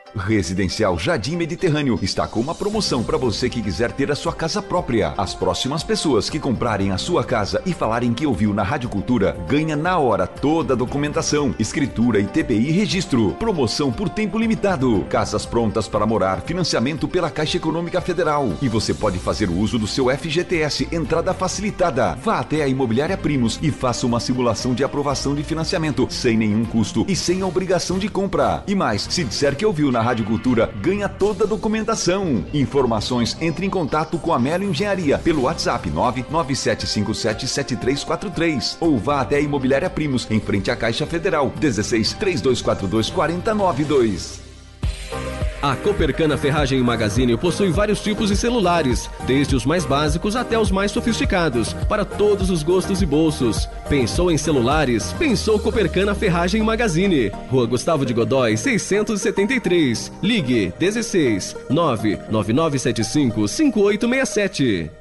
Residencial Jardim Mediterrâneo está com uma promoção para você que quiser ter a sua casa própria. As próximas pessoas que comprarem a sua casa e falarem que ouviu na Rádio Cultura, ganha na hora toda a documentação, escritura e T P I registro. Promoção por tempo limitado. Casas prontas para morar, financiamento pela Caixa Econômica Federal. E você pode fazer o uso do seu F G T S, entrada facilitada. Vá até a Imobiliária Primos e faça uma simulação de aprovação de financiamento, sem nenhum custo e sem obrigação de compra. E mais, se disser que ouviu na Rádio Cultura, ganha toda a documentação. Informações, entre em contato com a Melo Engenharia pelo WhatsApp nove nove sete cinco sete sete três quatro três ou vá até a Imobiliária Primos, em frente à Caixa Federal, dezesseis, três dois quatro dois, quatro zero nove dois. A Copercana Ferragem e Magazine possui vários tipos de celulares, desde os mais básicos até os mais sofisticados, para todos os gostos e bolsos. Pensou em celulares? Pensou Copercana Ferragem e Magazine. Rua Gustavo de Godói, seiscentos e setenta e três. Ligue dezesseis, nove nove nove sete cinco, cinco oito seis sete.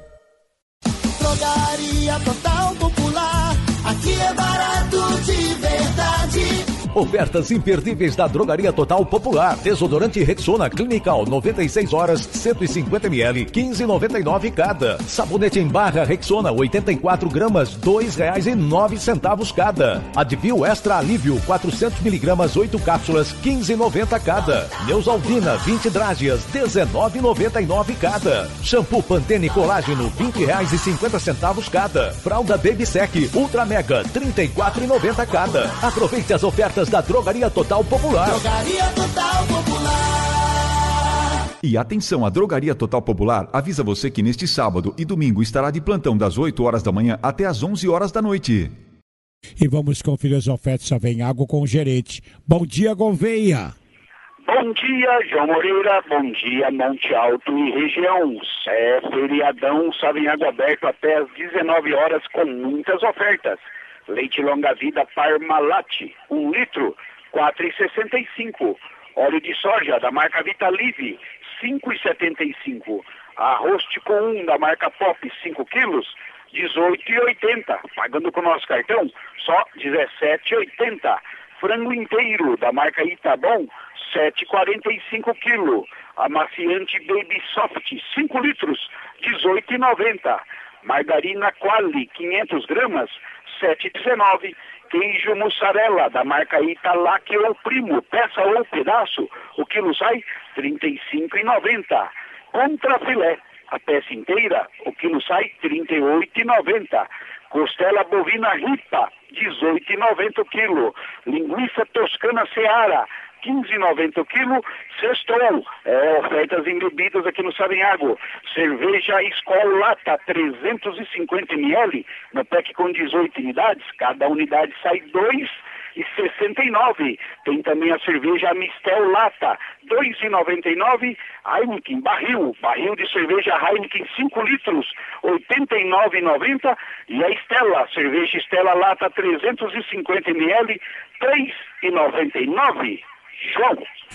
Drogaria Total Popular, aqui é barato de verdade. Ofertas imperdíveis da Drogaria Total Popular. Desodorante Rexona Clinical noventa e seis horas, cento e cinquenta mililitros, quinze reais e noventa e nove cada. Sabonete em barra Rexona oitenta e quatro gramas, dois reais e nove centavos cada. Advil Extra Alívio quatrocentos miligramas, oito cápsulas, quinze reais e noventa cada. Neusaldina vinte drágeas, dezenove reais e noventa e nove cada. Shampoo Pantene Colágeno vinte reais e cinquenta centavos cada. Fralda Baby Sec Ultra Mega trinta e quatro reais e noventa cada. Aproveite as ofertas da Drogaria Total Popular. Drogaria Total Popular. E atenção, a Drogaria Total Popular avisa você que neste sábado e domingo estará de plantão das oito horas da manhã até as onze horas da noite. E vamos conferir as ofertas Savenhago com o gerente. Bom dia, Gouveia. Bom dia, João Moreira. Bom dia, Monte Alto e região. É feriadão, Savenhago aberto até as dezenove horas com muitas ofertas. Leite longa-vida Parmalat, um litro, quatro reais e sessenta e cinco. Óleo de soja da marca Vitalive, cinco reais e setenta e cinco. Arroz Tico um da marca Pop, cinco quilos, dezoito reais e oitenta. Pagando com o nosso cartão, só dezessete reais e oitenta. Frango inteiro da marca Itabom, sete reais e quarenta e cinco quilo. Amaciante Baby Soft, cinco litros, dezoito reais e noventa. Margarina Quali, quinhentas gramas, sete reais e dezenove. Queijo mussarela da marca Italac ou Primo, peça ou pedaço, o quilo sai trinta e cinco reais e noventa. Contra filé, a peça inteira, o quilo sai trinta e oito reais e noventa. Costela bovina ripa, dezoito reais e noventa o quilo. Linguiça toscana Seara, quinze reais e noventa o quilo. Sextou, é, ofertas em bebidas aqui no Savenhago. Cerveja Skol Lata, trezentos e cinquenta mililitros, no pack com dezoito unidades. Cada unidade sai dois reais e sessenta e nove. Tem também a cerveja Mistel Lata, dois reais e noventa e nove. Heineken Barril, barril de cerveja Heineken cinco litros, oitenta e nove reais e noventa. E a Stella, cerveja Stella Lata, trezentos e cinquenta mililitros, três reais e noventa e nove. João.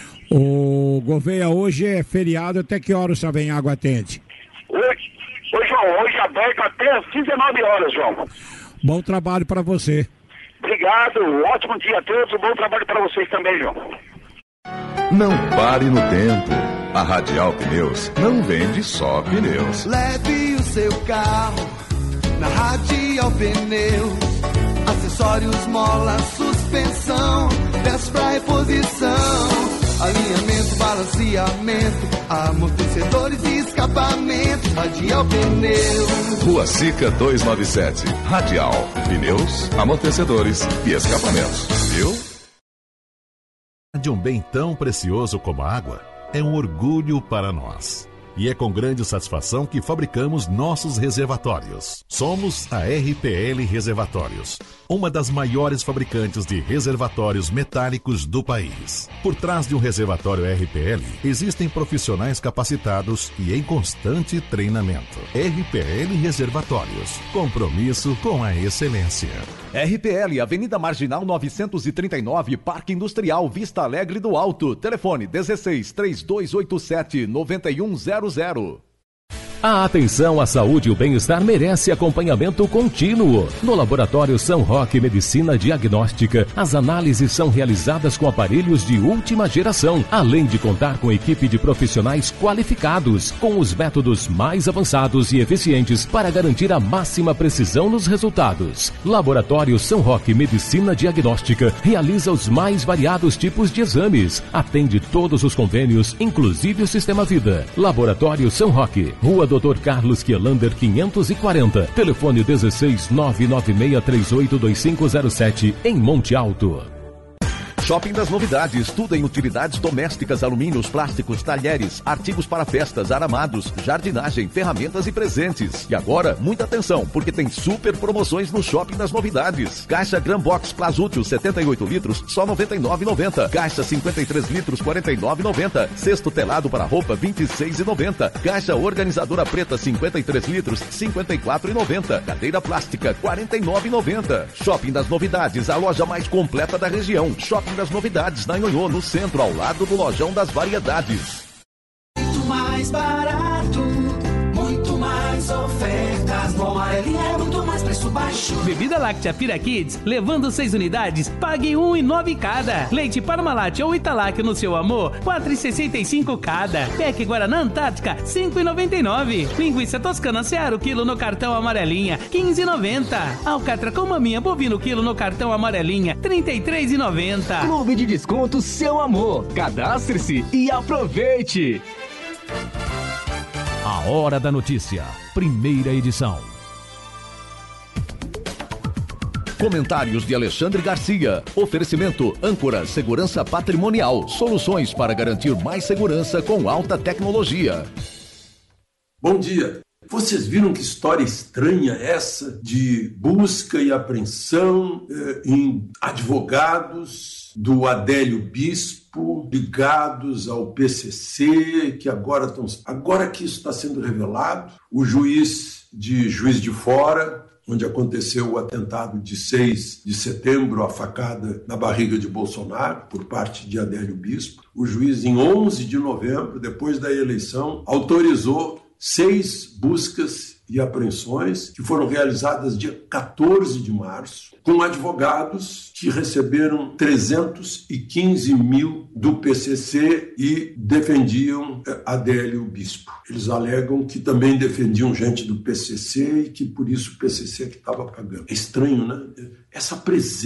O Gouveia, hoje é feriado, até que hora o Savenhago atende? Hoje, hoje, João, hoje aberto até às dezenove horas, João. Bom trabalho para você. Obrigado, ótimo dia a todos, bom trabalho para vocês também, João. Não pare no tempo. A Radial Pneus não vende só pneus. Leve o seu carro na Radial Pneus. Acessórios, mola, suspensão, peças pra reposição, alinhamento, balanceamento, amortecedores e escapamento. Radial Pneus. Rua Sica duzentos e noventa e sete. Radial Pneus, amortecedores e escapamentos. Viu? De um bem tão precioso como a água é um orgulho para nós. E é com grande satisfação que fabricamos nossos reservatórios. Somos a R P L Reservatórios, uma das maiores fabricantes de reservatórios metálicos do país. Por trás de um reservatório R P L, existem profissionais capacitados e em constante treinamento. R P L Reservatórios, compromisso com a excelência. R P L, Avenida Marginal novecentos e trinta e nove, Parque Industrial Vista Alegre do Alto. Telefone dezesseis, três dois oito sete, nove um zero zero. A atenção à saúde e o bem-estar merece acompanhamento contínuo. No Laboratório São Roque Medicina Diagnóstica, as análises são realizadas com aparelhos de última geração, além de contar com equipe de profissionais qualificados, com os métodos mais avançados e eficientes para garantir a máxima precisão nos resultados. Laboratório São Roque Medicina Diagnóstica realiza os mais variados tipos de exames, atende todos os convênios, inclusive o Sistema Vida. Laboratório São Roque, Rua doutor Carlos Quielander quinhentos e quarenta, telefone dezesseis nove nove seis três oito dois cinco zero sete, em Monte Alto. Shopping das Novidades, tudo em utilidades domésticas, alumínios, plásticos, talheres, artigos para festas, aramados, jardinagem, ferramentas e presentes. E agora, muita atenção, porque tem super promoções no Shopping das Novidades. Caixa Gran Box Plasútil setenta e oito litros, só noventa e nove reais e noventa centavos. Caixa cinquenta e três litros, quarenta e nove reais e noventa centavos. Cesto telado para roupa, vinte e seis reais e noventa centavos. Caixa organizadora preta, cinquenta e três litros, cinquenta e quatro reais e noventa centavos. Cadeira plástica, quarenta e nove reais e noventa centavos. Shopping das Novidades, a loja mais completa da região. Shopping das Novidades, na Nhonhô, no centro, ao lado do Lojão das Variedades. Muito mais barato, muito mais ofertas. No Amarelinha é muito mais preço baixo. Bebida láctea Pira Kids, levando seis unidades, pague um e nove cada. Leite Parmalat ou Italac no seu amor, quatro e sessenta e cinco cada. Peck Guaraná Antártica, cinco e noventa e nove. Linguiça Toscana Seara, o quilo no cartão Amarelinha, quinze e noventa. Alcatra com maminha bovino, quilo no cartão Amarelinha, trinta e três e noventa. Clube de Desconto Seu Amor. Cadastre-se e aproveite. A Hora da Notícia, primeira edição. Comentários de Alexandre Garcia. Oferecimento Âncora Segurança Patrimonial. Soluções para garantir mais segurança com alta tecnologia. Bom dia. Vocês viram que história estranha essa de busca e apreensão eh, em advogados do Adélio Bispo ligados ao P C C, que agora estão... Agora que isso está sendo revelado, o juiz de Juiz de Fora, onde aconteceu o atentado de seis de setembro, a facada na barriga de Bolsonaro, por parte de Adélio Bispo, o juiz, em onze de novembro, depois da eleição, autorizou seis buscas e apreensões que foram realizadas dia quatorze de março, com advogados que receberam trezentos e quinze mil do P C C e defendiam Adélio Bispo. Eles alegam que também defendiam gente do P C C e que por isso o P C C que estava pagando. É estranho, né? Essa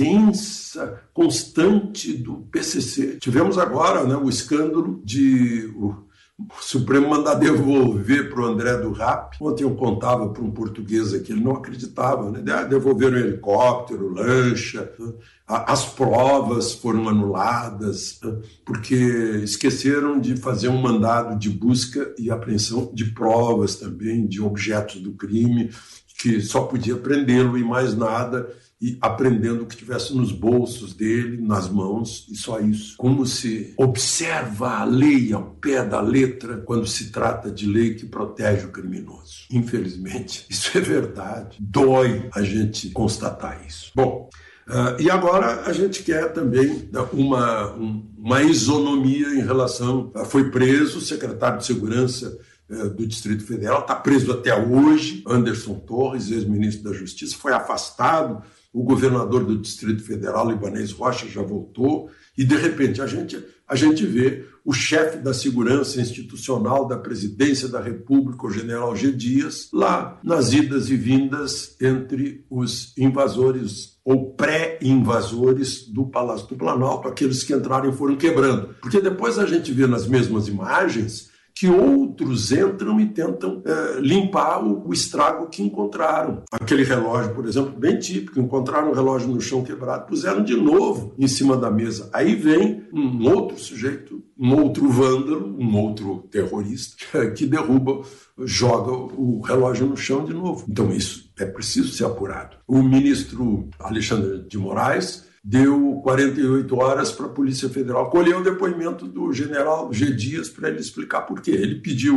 presença constante do P C C. Tivemos agora, né, o escândalo de... O O Supremo mandar devolver para o André do Rap. Ontem eu contava para um português aqui, ele não acreditava, né? Devolveram o helicóptero, lancha, as provas foram anuladas, porque esqueceram de fazer um mandado de busca e apreensão de provas também, de objetos do crime, que só podia prendê-lo e mais nada, e aprendendo o que tivesse nos bolsos dele, nas mãos, e só isso. Como se observa a lei ao pé da letra quando se trata de lei que protege o criminoso. Infelizmente, isso é verdade. Dói a gente constatar isso. Bom, uh, e agora a gente quer também uma, um, uma isonomia em relação... Uh, foi preso o secretário de Segurança uh, do Distrito Federal, está preso até hoje, Anderson Torres, ex-ministro da Justiça, foi afastado. O governador do Distrito Federal, Ibanez Rocha, já voltou e, de repente, a gente, a gente vê o chefe da segurança institucional da Presidência da República, o general G. Dias, lá nas idas e vindas entre os invasores ou pré-invasores do Palácio do Planalto, aqueles que entraram e foram quebrando. Porque depois a gente vê nas mesmas imagens que outros entram e tentam é, limpar o, o estrago que encontraram. Aquele relógio, por exemplo, bem típico, encontraram um relógio no chão quebrado, puseram de novo em cima da mesa. Aí vem um outro sujeito, um outro vândalo, um outro terrorista, que derruba, joga o relógio no chão de novo. Então isso é preciso ser apurado. O ministro Alexandre de Moraes deu quarenta e oito horas para a Polícia Federal colher o depoimento do general G. Dias para ele explicar por quê. Ele pediu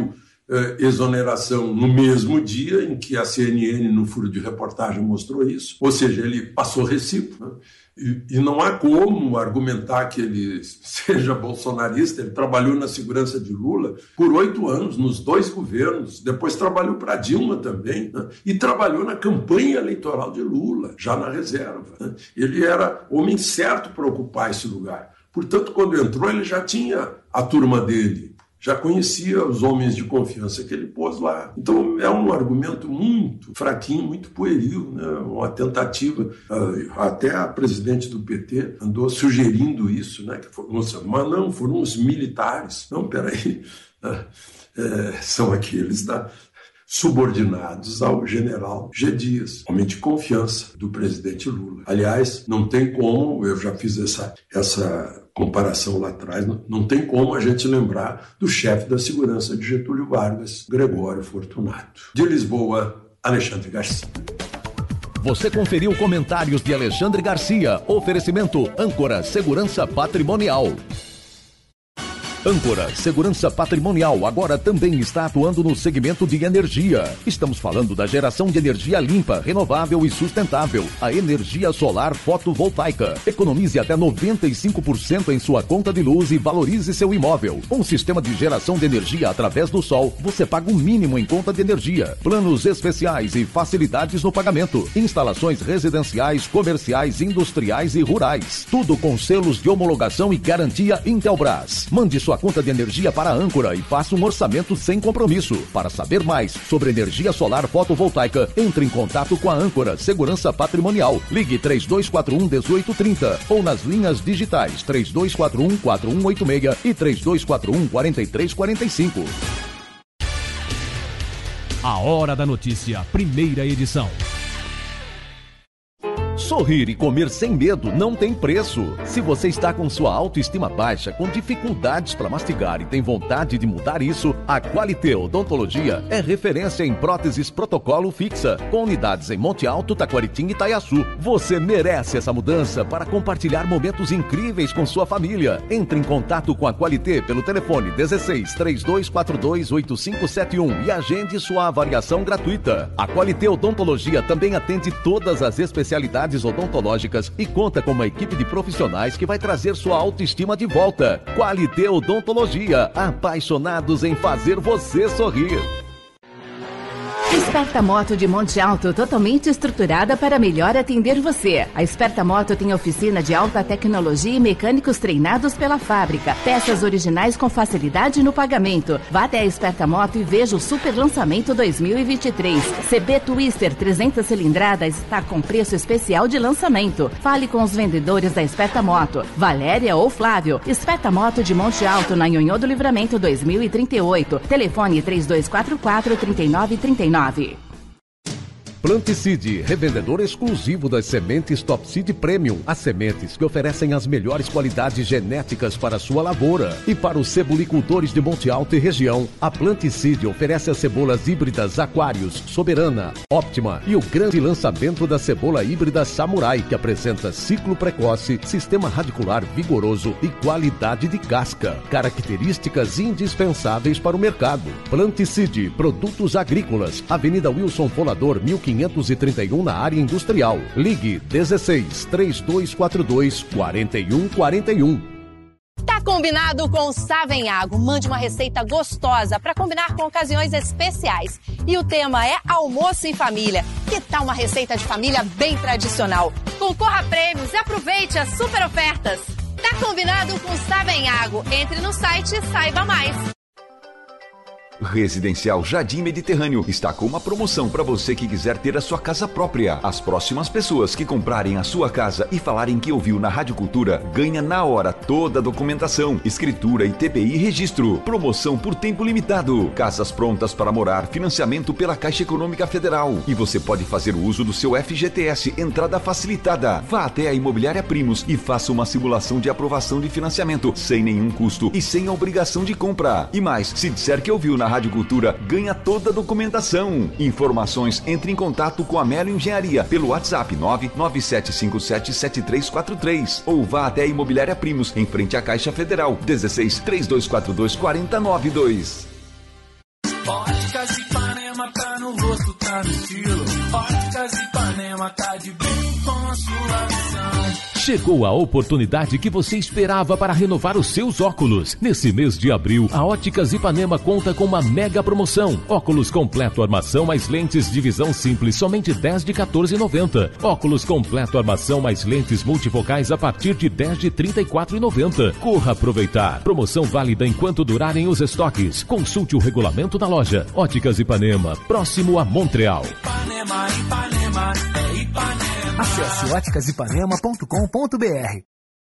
eh, exoneração no mesmo dia em que a C N N, no furo de reportagem, mostrou isso. Ou seja, ele passou recibo, né? E, e não há como argumentar que ele seja bolsonarista. Ele trabalhou na segurança de Lula por oito anos, nos dois governos, depois trabalhou para Dilma também, né? E trabalhou na campanha eleitoral de Lula, já na reserva, né? Ele era homem certo para ocupar esse lugar. Portanto, quando entrou, ele já tinha a turma dele, já conhecia os homens de confiança que ele pôs lá. Então, é um argumento muito fraquinho, muito pueril, né? Uma tentativa. Até a presidente do P T andou sugerindo isso, né? Que foram, mas não, foram os militares. Não, peraí, é, são aqueles da... subordinados ao general G. Dias, homem de confiança do presidente Lula. Aliás, não tem como, eu já fiz essa, essa comparação lá atrás, não, não tem como a gente lembrar do chefe da segurança de Getúlio Vargas, Gregório Fortunato. De Lisboa, Alexandre Garcia. Você conferiu comentários de Alexandre Garcia. Oferecimento Âncora Segurança Patrimonial. Âncora Segurança Patrimonial agora também está atuando no segmento de energia. Estamos falando da geração de energia limpa, renovável e sustentável. A energia solar fotovoltaica. Economize até noventa e cinco por cento em sua conta de luz e valorize seu imóvel. Com um sistema de geração de energia através do sol, você paga o mínimo em conta de energia. Planos especiais e facilidades no pagamento. Instalações residenciais, comerciais, industriais e rurais. Tudo com selos de homologação e garantia Intelbras. Mande sua conta de energia para a Âncora e faça um orçamento sem compromisso. Para saber mais sobre energia solar fotovoltaica, entre em contato com a Âncora Segurança Patrimonial. Ligue três dois quatro um, um oito três zero ou nas linhas digitais três dois quatro um, quatro um oito seis e três dois quatro um, quatro três quatro cinco. A Hora da Notícia, primeira edição. Sorrir e comer sem medo não tem preço. Se você está com sua autoestima baixa, com dificuldades para mastigar e tem vontade de mudar isso, a Qualité Odontologia é referência em próteses protocolo fixa, com unidades em Monte Alto, Taquaritinga e Itaiaçu. Você merece essa mudança para compartilhar momentos incríveis com sua família. Entre em contato com a Qualité pelo telefone dezesseis, três dois quatro dois, oito cinco sete um e agende sua avaliação gratuita. A Qualité Odontologia também atende todas as especialidades odontológicas e conta com uma equipe de profissionais que vai trazer sua autoestima de volta. Qualité Odontologia, apaixonados em fazer você sorrir. Esperta Moto de Monte Alto, totalmente estruturada para melhor atender você. A Esperta Moto tem oficina de alta tecnologia e mecânicos treinados pela fábrica. Peças originais com facilidade no pagamento. Vá até a Esperta Moto e veja o super lançamento dois mil e vinte e três. C B Twister trezentas cilindradas está com preço especial de lançamento. Fale com os vendedores da Esperta Moto, Valéria ou Flávio. Esperta Moto de Monte Alto, na Nhonhô do Livramento dois mil e trinta e oito. Telefone três dois quatro quatro, três nove três nove. Planticide, revendedor exclusivo das sementes Top Seed Premium. As sementes que oferecem as melhores qualidades genéticas para a sua lavoura. E para os cebolicultores de Monte Alto e região, a Planticide oferece as cebolas híbridas Aquários, Soberana, Óptima e o grande lançamento da cebola híbrida Samurai, que apresenta ciclo precoce, sistema radicular vigoroso e qualidade de casca. Características indispensáveis para o mercado. Planticide, produtos agrícolas, Avenida Wilson Folador, mil quinhentos e trinta e um, na área industrial. Ligue dezesseis, três dois quatro dois, quatro um quatro um. Tá combinado com o Savenhago. Mande uma receita gostosa para combinar com ocasiões especiais. E o tema é almoço em família. Que tal uma receita de família bem tradicional? Concorra a prêmios e aproveite as super ofertas. Tá combinado com o Savenhago. Entre no site e saiba mais. Residencial Jardim Mediterrâneo está com uma promoção para você que quiser ter a sua casa própria. As próximas pessoas que comprarem a sua casa e falarem que ouviu na Rádio Cultura, ganha na hora toda a documentação, escritura e T B I registro. Promoção por tempo limitado. Casas prontas para morar, financiamento pela Caixa Econômica Federal. E você pode fazer o uso do seu F G T S, entrada facilitada. Vá até a Imobiliária Primos e faça uma simulação de aprovação de financiamento, sem nenhum custo e sem a obrigação de compra. E mais, se disser que ouviu na Rádio Cultura, ganha toda a documentação. Informações, entre em contato com a Melo Engenharia pelo WhatsApp nove nove sete cinco sete, sete três quatro três ou vá até a Imobiliária Primos, em frente à Caixa Federal, dezesseis, três dois quatro dois, quatro zero nove dois. Óticas Ipanema tá no rosto, tá no estilo. Óticas Ipanema tá de bem com a sua visão. Chegou a oportunidade que você esperava para renovar os seus óculos. Nesse mês de abril, a Óticas Ipanema conta com uma mega promoção. Óculos completo armação mais lentes de visão simples, somente dez de quatorze reais e noventa centavos. Óculos completo armação mais lentes multifocais a partir de dez de trinta e quatro reais e noventa centavos. Corra aproveitar. Promoção válida enquanto durarem os estoques. Consulte o regulamento da loja. Óticas Ipanema, próximo a Montreal. Ipanema, Ipanema, é Ipanema. Acesse óticas ipanema ponto com ponto b r.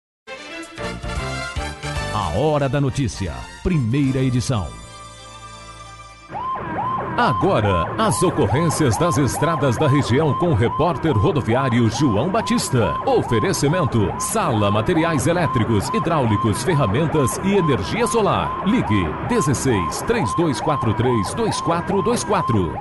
A Hora da Notícia, primeira edição. Agora, as ocorrências das estradas da região com o repórter rodoviário João Batista. Oferecimento: Sala Materiais Elétricos, Hidráulicos, Ferramentas e Energia Solar. Ligue dezesseis, três dois quatro três, dois quatro dois quatro.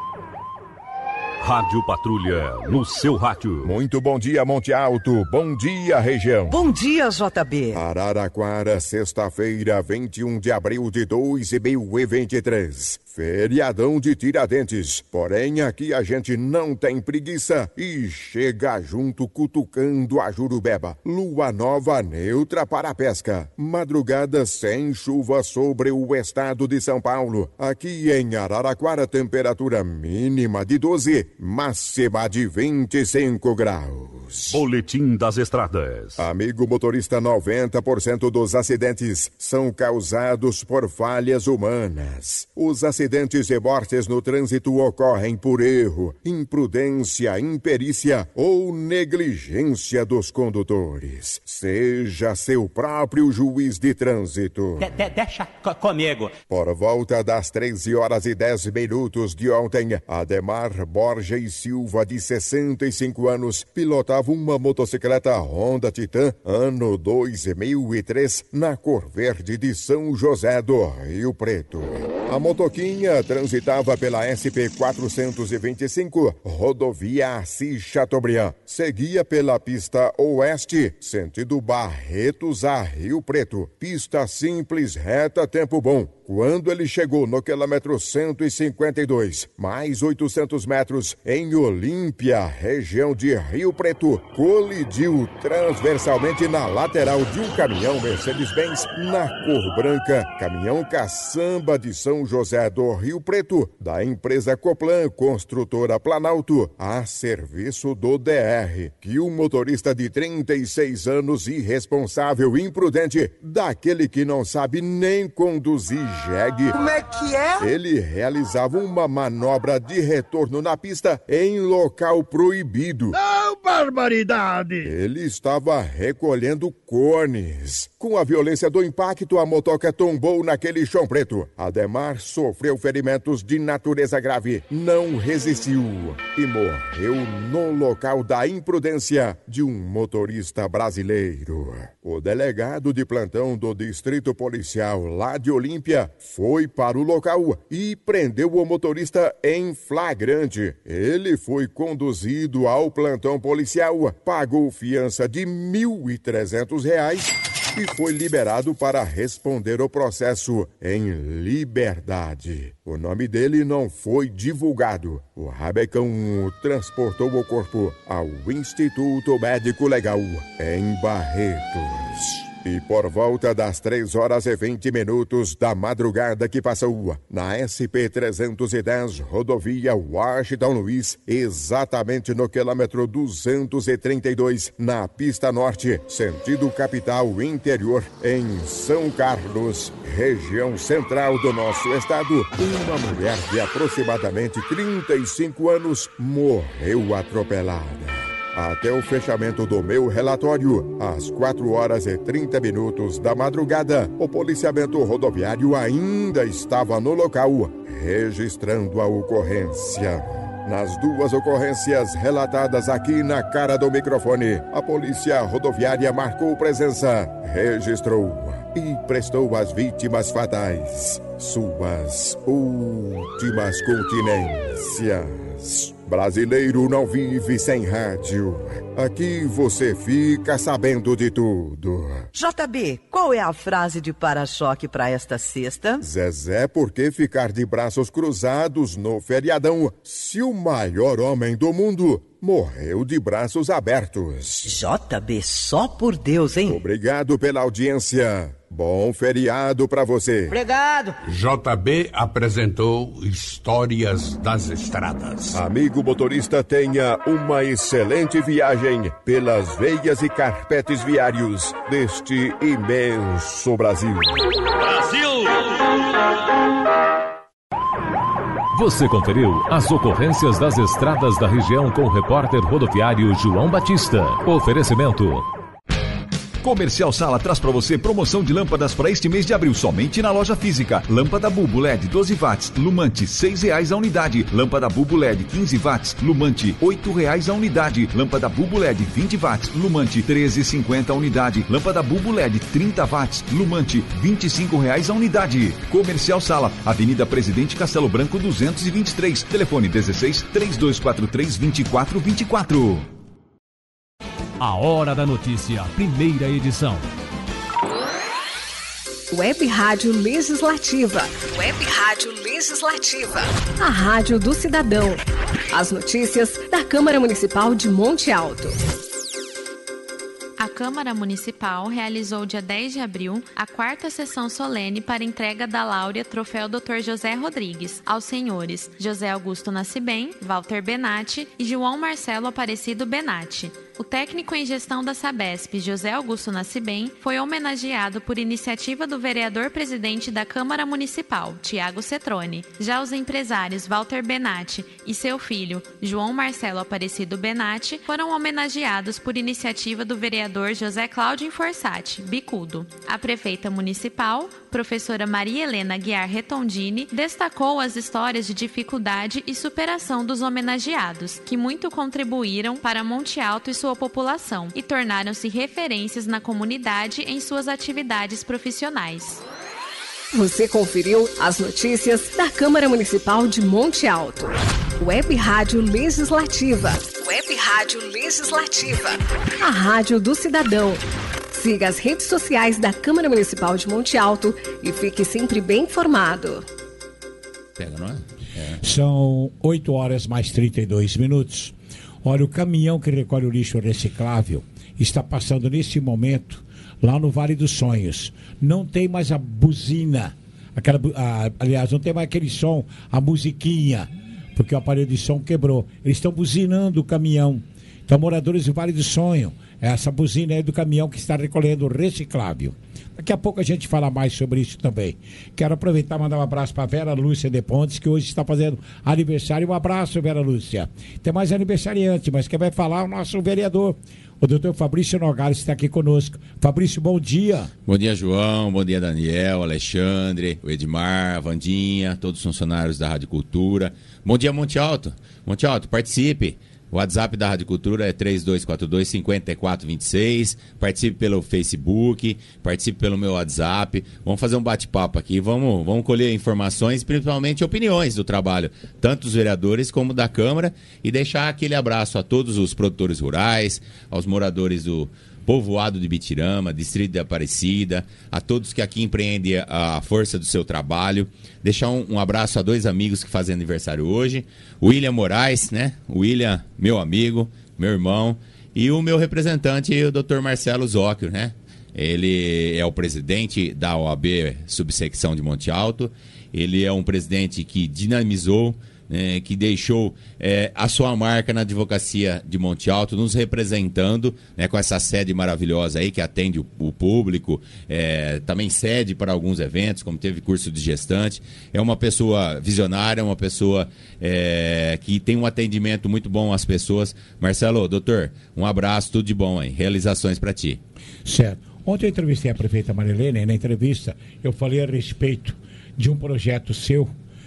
Rádio Patrulha, no seu rádio. Muito bom dia, Monte Alto. Bom dia, região. Bom dia, J B. Araraquara, sexta-feira, vinte e um de abril de dois mil e vinte e três. Feriadão de Tiradentes. Porém, aqui a gente não tem preguiça e chega junto cutucando a Jurubeba. Lua nova neutra para a pesca. Madrugada sem chuva sobre o estado de São Paulo. Aqui em Araraquara, temperatura mínima de doze, máxima de vinte e cinco graus. Boletim das estradas. Amigo motorista, noventa por cento dos acidentes são causados por falhas humanas. Os acidentes e mortes no trânsito ocorrem por erro, imprudência, imperícia ou negligência dos condutores. Seja seu próprio juiz de trânsito. De, de, deixa co comigo. Por volta das treze horas e dez minutos de ontem, Ademar Borges Silva, de sessenta e cinco anos, pilotava uma motocicleta Honda Titan, ano dois mil e três, na cor verde de São José do Rio Preto. A motoquinha transitava pela S P quatrocentos e vinte e cinco, rodovia Assis Chateaubriand. Seguia pela pista oeste, sentido Barretos a Rio Preto. Pista simples, reta, tempo bom. Quando ele chegou no quilômetro cento e cinquenta e dois, mais oitocentos metros, em Olímpia, região de Rio Preto, colidiu transversalmente na lateral de um caminhão Mercedes-Benz na cor branca, caminhão caçamba de São José do Rio Preto, da empresa Coplan, construtora Planalto, a serviço do D R, que o motorista de trinta e seis anos, irresponsável, imprudente, daquele que não sabe nem conduzir jegue. Como é que é? Ele realizava uma manobra de retorno na pista em local proibido. Oh, barbaridade! Ele estava recolhendo cones. Com a violência do impacto, a motoca tombou naquele chão preto. Ademar sofreu ferimentos de natureza grave, não resistiu e morreu no local da imprudência de um motorista brasileiro. O delegado de plantão do Distrito Policial lá de Olímpia foi para o local e prendeu o motorista em flagrante. Ele foi conduzido ao plantão policial, pagou fiança de mil e trezentos reais e foi liberado para responder o processo em liberdade. O nome dele não foi divulgado. O rabecão transportou o corpo ao Instituto Médico Legal em Barretos. E por volta das três horas e vinte minutos da madrugada que passou, na S P trezentos e dez, rodovia Washington Luiz, exatamente no quilômetro duzentos e trinta e dois, na pista norte, sentido capital interior, em São Carlos, região central do nosso estado, uma mulher de aproximadamente trinta e cinco anos morreu atropelada. Até o fechamento do meu relatório, às quatro horas e trinta minutos da madrugada, o policiamento rodoviário ainda estava no local, registrando a ocorrência. Nas duas ocorrências relatadas aqui na cara do microfone, a polícia rodoviária marcou presença, registrou e prestou às vítimas fatais suas últimas continências. Brasileiro não vive sem rádio. Aqui você fica sabendo de tudo. J B, qual é a frase de para-choque para esta sexta? Zezé, por que ficar de braços cruzados no feriadão se o maior homem do mundo morreu de braços abertos? J B, só por Deus, hein? Obrigado pela audiência. Bom feriado pra você. Obrigado. J B apresentou Histórias das Estradas. Amigo motorista, tenha uma excelente viagem pelas veias e carpetes viários deste imenso Brasil. Brasil! Você conferiu as ocorrências das estradas da região com o repórter rodoviário João Batista. Oferecimento. Comercial Sala traz para você promoção de lâmpadas para este mês de abril, somente na loja física. Lâmpada Bulbo L E D doze watts, Lumante seis reais a unidade. Lâmpada Bulbo L E D quinze watts, Lumante oito reais a unidade. Lâmpada Bulbo L E D vinte watts, Lumante treze e cinquenta a unidade. Lâmpada Bulbo L E D trinta watts, Lumante vinte e cinco reais a unidade. Comercial Sala, Avenida Presidente Castelo Branco duzentos e vinte e três, telefone dezesseis, três dois quatro três, vinte e quatro vinte e quatro. A Hora da Notícia, primeira edição. Web Rádio Legislativa. Web Rádio Legislativa. A Rádio do Cidadão. As notícias da Câmara Municipal de Monte Alto. A Câmara Municipal realizou dia dez de abril a quarta sessão solene para entrega da Láurea Troféu doutor José Rodrigues aos senhores José Augusto Nascibem, Walter Benatti e João Marcelo Aparecido Benatti. O técnico em gestão da Sabesp, José Augusto Nascibem, foi homenageado por iniciativa do vereador-presidente da Câmara Municipal, Tiago Cetrone. Já os empresários Walter Benatti e seu filho, João Marcelo Aparecido Benatti, foram homenageados por iniciativa do vereador José Cláudio Inforsati, Bicudo. A prefeita municipal, professora Maria Helena Guiar Retondini, destacou as histórias de dificuldade e superação dos homenageados, que muito contribuíram para Monte Alto e sua população e tornaram-se referências na comunidade em suas atividades profissionais. Você conferiu as notícias da Câmara Municipal de Monte Alto. Web Rádio Legislativa. Web Rádio Legislativa. A Rádio do Cidadão. Siga as redes sociais da Câmara Municipal de Monte Alto e fique sempre bem informado. Pega, não é? É. São oito horas mais trinta e dois minutos. Olha, o caminhão que recolhe o lixo reciclável está passando nesse momento lá no Vale dos Sonhos. Não tem mais a buzina, aquela, a, aliás, não tem mais aquele som, a musiquinha, porque o aparelho de som quebrou. Eles estão buzinando o caminhão. Então, moradores do Vale do Sonho, essa buzina é do caminhão que está recolhendo o reciclável. Daqui a pouco a gente fala mais sobre isso também. Quero aproveitar e mandar um abraço para a Vera Lúcia de Pontes, que hoje está fazendo aniversário. Um abraço, Vera Lúcia. Tem mais aniversariante, mas quem vai falar é o nosso vereador, o doutor Fabrício Nogales, está aqui conosco. Fabrício, bom dia. Bom dia, João. Bom dia, Daniel, Alexandre, o Edmar, a Vandinha, todos os funcionários da Rádio Cultura. Bom dia, Monte Alto. Monte Alto, participe. O WhatsApp da Rádio Cultura é três dois quatro dois, cinco quatro dois seis. Participe pelo Facebook, participe pelo meu WhatsApp. Vamos fazer um bate-papo aqui, vamos, vamos colher informações, principalmente opiniões do trabalho, tanto dos vereadores como da Câmara, e deixar aquele abraço a todos os produtores rurais, aos moradores do povoado de Bitirama, distrito de Aparecida, a todos que aqui empreendem a força do seu trabalho. Deixar um, um abraço a dois amigos que fazem aniversário hoje, o William Moraes, né? O William, meu amigo, meu irmão, e o meu representante, o doutor Marcelo Zóquio, né? Ele é o presidente da O A B Subsecção de Monte Alto. Ele é um presidente que dinamizou, né, que deixou é, a sua marca na advocacia de Monte Alto, nos representando, né, com essa sede maravilhosa aí que atende o, o público, é, também cede para alguns eventos, como teve curso de gestante. É uma pessoa visionária, uma pessoa é, que tem um atendimento muito bom às pessoas. Marcelo, doutor, um abraço, tudo de bom aí, realizações para ti. Certo. Ontem eu entrevistei a prefeita Marilene, e na entrevista eu falei a respeito de um projeto seu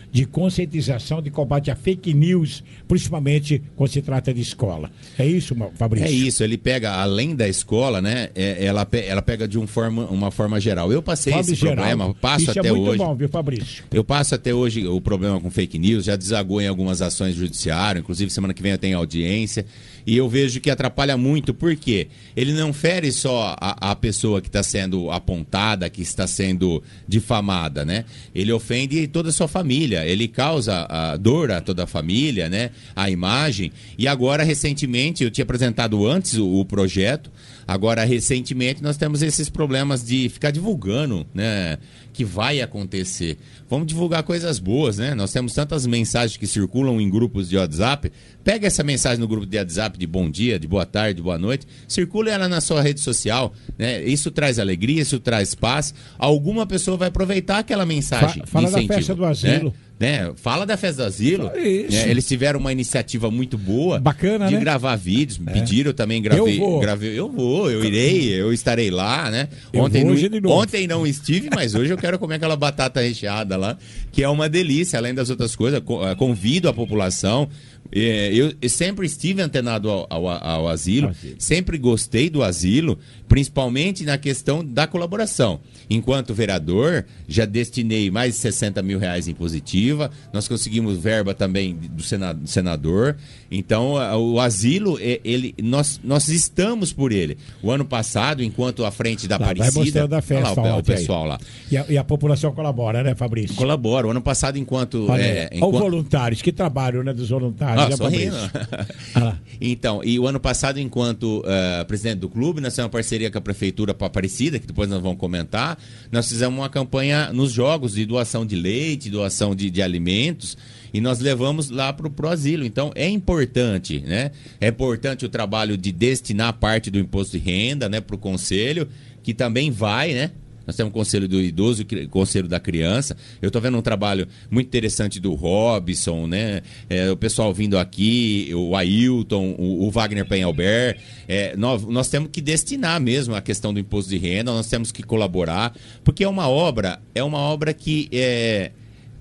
de conscientização, de combate a fake news, principalmente quando se trata de escola. É isso, Fabrício? É isso, ele pega, além da escola, né, é, ela, pe- ela pega de um forma, uma forma geral. Eu passei Fábio esse Geraldo, problema, passo isso até é muito hoje. bom, viu, Fabrício? Eu passo até hoje o problema com fake news, já desagou em algumas ações do judiciário, inclusive semana que vem eu tenho audiência, e eu vejo que atrapalha muito, porque ele não fere só a, a pessoa que está sendo apontada, que está sendo difamada, né? Ele ofende toda a sua família, ele causa a dor a toda a família, né? A imagem, e agora recentemente, eu tinha apresentado antes o, o projeto, agora recentemente nós temos esses problemas de ficar divulgando, né? Que vai acontecer. Vamos divulgar coisas boas, né? Nós temos tantas mensagens que circulam em grupos de WhatsApp. Pega essa mensagem no grupo de WhatsApp de bom dia, de boa tarde, de boa noite. Circule ela na sua rede social, né? Isso traz alegria, isso traz paz. Alguma pessoa vai aproveitar aquela mensagem. Fa- fala da festa do asilo. Né? Né? Fala da festa do asilo. Né? Eles tiveram uma iniciativa muito boa. Bacana, de né? gravar vídeos. É. Pediram, eu também gravei. Eu vou. gravei. Eu vou, eu irei, eu estarei lá, né? Eu Ontem, vou não, hoje de novo. ontem não estive, mas hoje eu quero comer aquela batata recheada lá, que é uma delícia, além das outras coisas. Co- eh, Convido a população. Eh, Eu, eu sempre estive antenado ao, ao- ao asilo, Asilo. sempre gostei do asilo, principalmente na questão da colaboração. Enquanto vereador, já destinei mais de sessenta mil reais em positiva, nós conseguimos verba também do sena- do senador. Então, a- o asilo, eh, ele, nós, nós estamos por ele. O ano passado, enquanto à frente da Lá, vai Aparecida... mostrando a festa olha lá, o, o ontem aí. pessoal lá. E a, e a população colabora, né, Fabrício? Colabora. O ano passado, enquanto... Olha, é, aí, enquanto... Olha os voluntários, que trabalho, né, dos voluntários. Ah, né, sorrindo. Fabrício? Então, e o ano passado, enquanto eh, presidente do clube, nós temos uma parceria com a Prefeitura para Aparecida, que depois nós vamos comentar. Nós fizemos uma campanha nos jogos de doação de leite, doação de, de alimentos, e nós levamos lá para o asilo. Então, é importante, né? É importante o trabalho de destinar parte do imposto de renda, né, para o conselho, que também vai, né? Nós temos o Conselho do Idoso e o Conselho da Criança. Eu estou vendo um trabalho muito interessante do Robson, né? É, o pessoal vindo aqui, o Ailton, o, o Wagner Penhalber. É, nós, nós temos que destinar mesmo a questão do imposto de renda, nós temos que colaborar, porque é uma obra, é uma obra que é,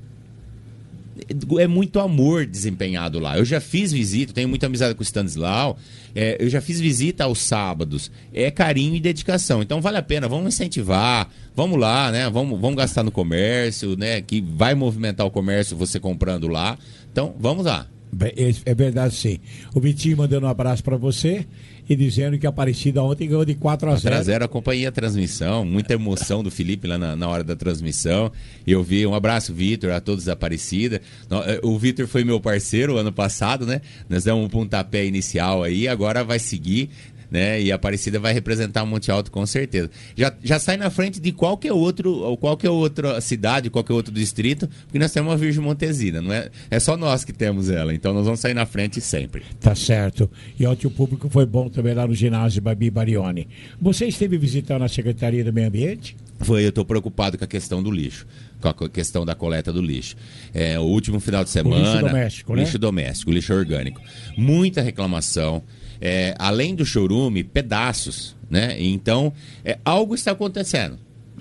é muito amor desempenhado lá. Eu já fiz visita, tenho muita amizade com o Stanislau, é, eu já fiz visita aos sábados. É carinho e dedicação. Então vale a pena, vamos incentivar, vamos lá, né? Vamos, vamos gastar no comércio, né? Que vai movimentar o comércio você comprando lá. Então vamos lá. Bem, É é verdade, sim. O Vitinho mandando um abraço para você e dizendo que a Aparecida ontem ganhou de quatro a zero. quatro a zero, acompanhei a transmissão, muita emoção do Felipe lá na, na hora da transmissão. Eu vi, um abraço, Vitor, a todos da Aparecida. No- eh, O Vitor foi meu parceiro ano passado, né? Nós demos um pontapé inicial aí, agora vai seguir, né? E a Aparecida vai representar o Monte Alto com certeza. Já, já sai na frente de qualquer outro, ou qualquer outra cidade, qualquer outro distrito, porque nós temos uma Virgem Montesina, não é? É só nós que temos ela, então nós vamos sair na frente sempre. Tá certo. E ontem o público foi bom também lá no ginásio Babi Barioni. Você esteve visitando a Secretaria do Meio Ambiente? Foi, eu estou preocupado com a questão do lixo, com a questão da coleta do lixo. É, o último final de semana... lixo doméstico, né? Lixo doméstico, lixo orgânico. Muita reclamação. É, além do chorume, pedaços, né? Então, é, algo está acontecendo.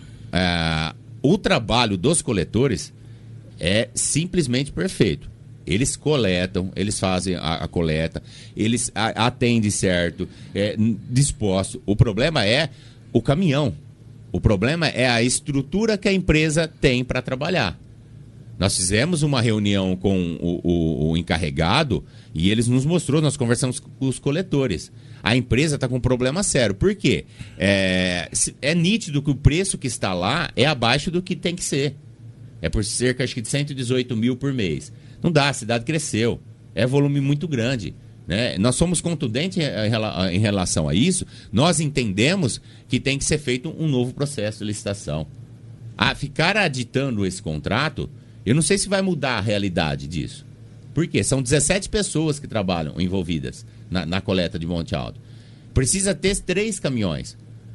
É, o trabalho dos coletores é simplesmente perfeito. Eles coletam, eles fazem a, a coleta, eles a, atendem certo, é, n- disposto. O problema é o caminhão. O problema é a estrutura que a empresa tem para trabalhar. Nós fizemos uma reunião com o, o- o encarregado e eles nos mostrou, nós conversamos com os coletores. A empresa está com um problema sério. Por quê? É, se- é nítido que o preço que está lá é abaixo do que tem que ser. É por cerca acho que de cento e dezoito mil por mês. Não dá, a cidade cresceu. É volume muito grande. Né? Nós somos contundentes em, em rela- em relação a isso. Nós entendemos que tem que ser feito um novo processo de licitação. A ficar aditando esse contrato, eu não sei se vai mudar a realidade disso. Por quê? São dezessete pessoas que trabalham envolvidas na, na coleta de Monte Alto. Precisa ter três caminhões.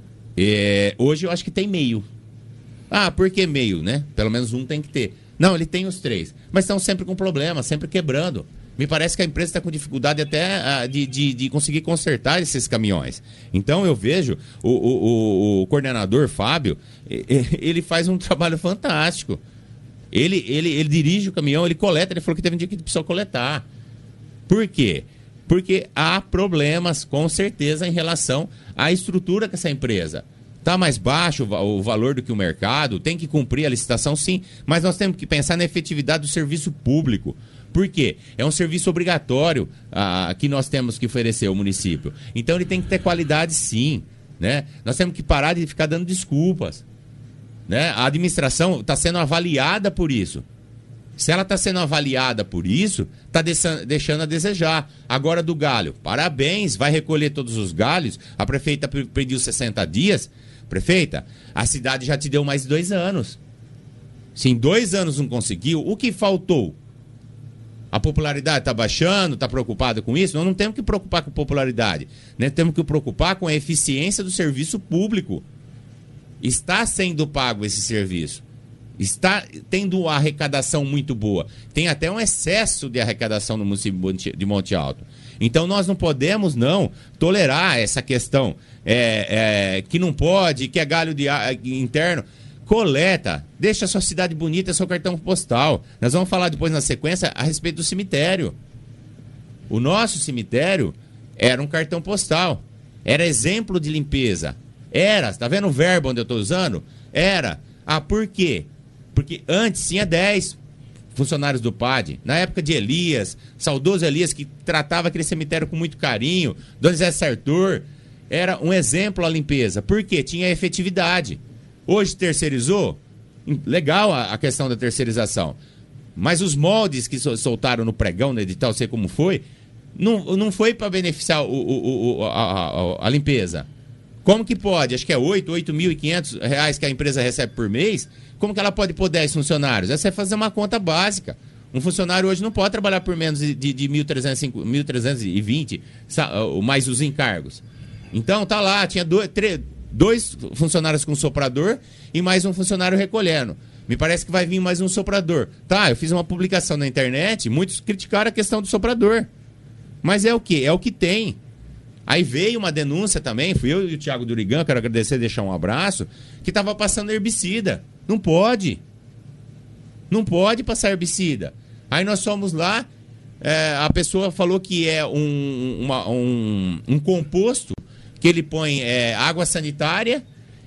É, hoje eu acho que tem meio. Ah, por que meio, né? Pelo menos um tem que ter. Não, ele tem os três. Mas estão sempre com problema, sempre quebrando. Me parece que a empresa está com dificuldade até ah, de, de, de conseguir consertar esses caminhões. Então eu vejo o, o, o, o coordenador Fábio, e- e- ele faz um trabalho fantástico. Ele, ele, ele dirige o caminhão, ele coleta, ele falou que teve um dia que ele precisou coletar. Por quê? Porque há problemas, com certeza, em relação à estrutura que essa empresa. Está mais baixo o valor do que o mercado, tem que cumprir a licitação, sim, mas nós temos que pensar na efetividade do serviço público. Por quê? É um serviço obrigatório ah, que nós temos que oferecer ao município. Então ele tem que ter qualidade, sim. Né? Nós temos que parar de ficar dando desculpas. Né? A administração está sendo avaliada por isso. Se ela está sendo avaliada por isso, está deixando a desejar. Agora do galho, parabéns, vai recolher todos os galhos. A prefeita pediu sessenta dias. Prefeita, a cidade já te deu mais de dois anos. Se em dois anos não conseguiu, o que faltou? A popularidade está baixando, está preocupada com isso? Nós não temos que preocupar com popularidade. Né? Temos que preocupar com a eficiência do serviço público. Está sendo pago esse serviço. Está tendo arrecadação muito boa. Tem até um excesso de arrecadação no município de Monte Alto. Então nós não podemos não tolerar essa questão é, é, que não pode, que é galho de, interno. Coleta, deixa a sua cidade bonita, seu cartão postal. Nós vamos falar depois na sequência a respeito do cemitério. O nosso cemitério era um cartão postal. Era exemplo de limpeza. Era, tá vendo o verbo onde eu estou usando? Era. Ah, por quê? Porque antes tinha dez funcionários do P A D. Na época de Elias, saudoso Elias, que tratava aquele cemitério com muito carinho. Dona Zé Sartor. Era um exemplo a limpeza. Por quê? Tinha efetividade. Hoje terceirizou, legal a, a questão da terceirização, mas os moldes que so, soltaram no pregão, no edital, sei como foi, não, não foi para beneficiar o, o, o, a, a, a limpeza. Como que pode? Acho que é oito, oito mil e quinhentos reais que a empresa recebe por mês. Como que ela pode pôr dez funcionários? Essa é fazer uma conta básica. Um funcionário hoje não pode trabalhar por menos de, de, de mil trezentos e vinte, mais os encargos. Então tá lá, tinha dois... Três, Dois funcionários com soprador e mais um funcionário recolhendo. Me parece que vai vir mais um soprador. Tá, eu fiz uma publicação na internet, muitos criticaram a questão do soprador. Mas é o quê? É o que tem. Aí veio uma denúncia também, fui eu e o Thiago Durigan, quero agradecer e deixar um abraço, que estava passando herbicida. Não pode. Não pode passar herbicida. Aí nós fomos lá, é, a pessoa falou que é um, uma, um, um composto que ele põe é, água sanitária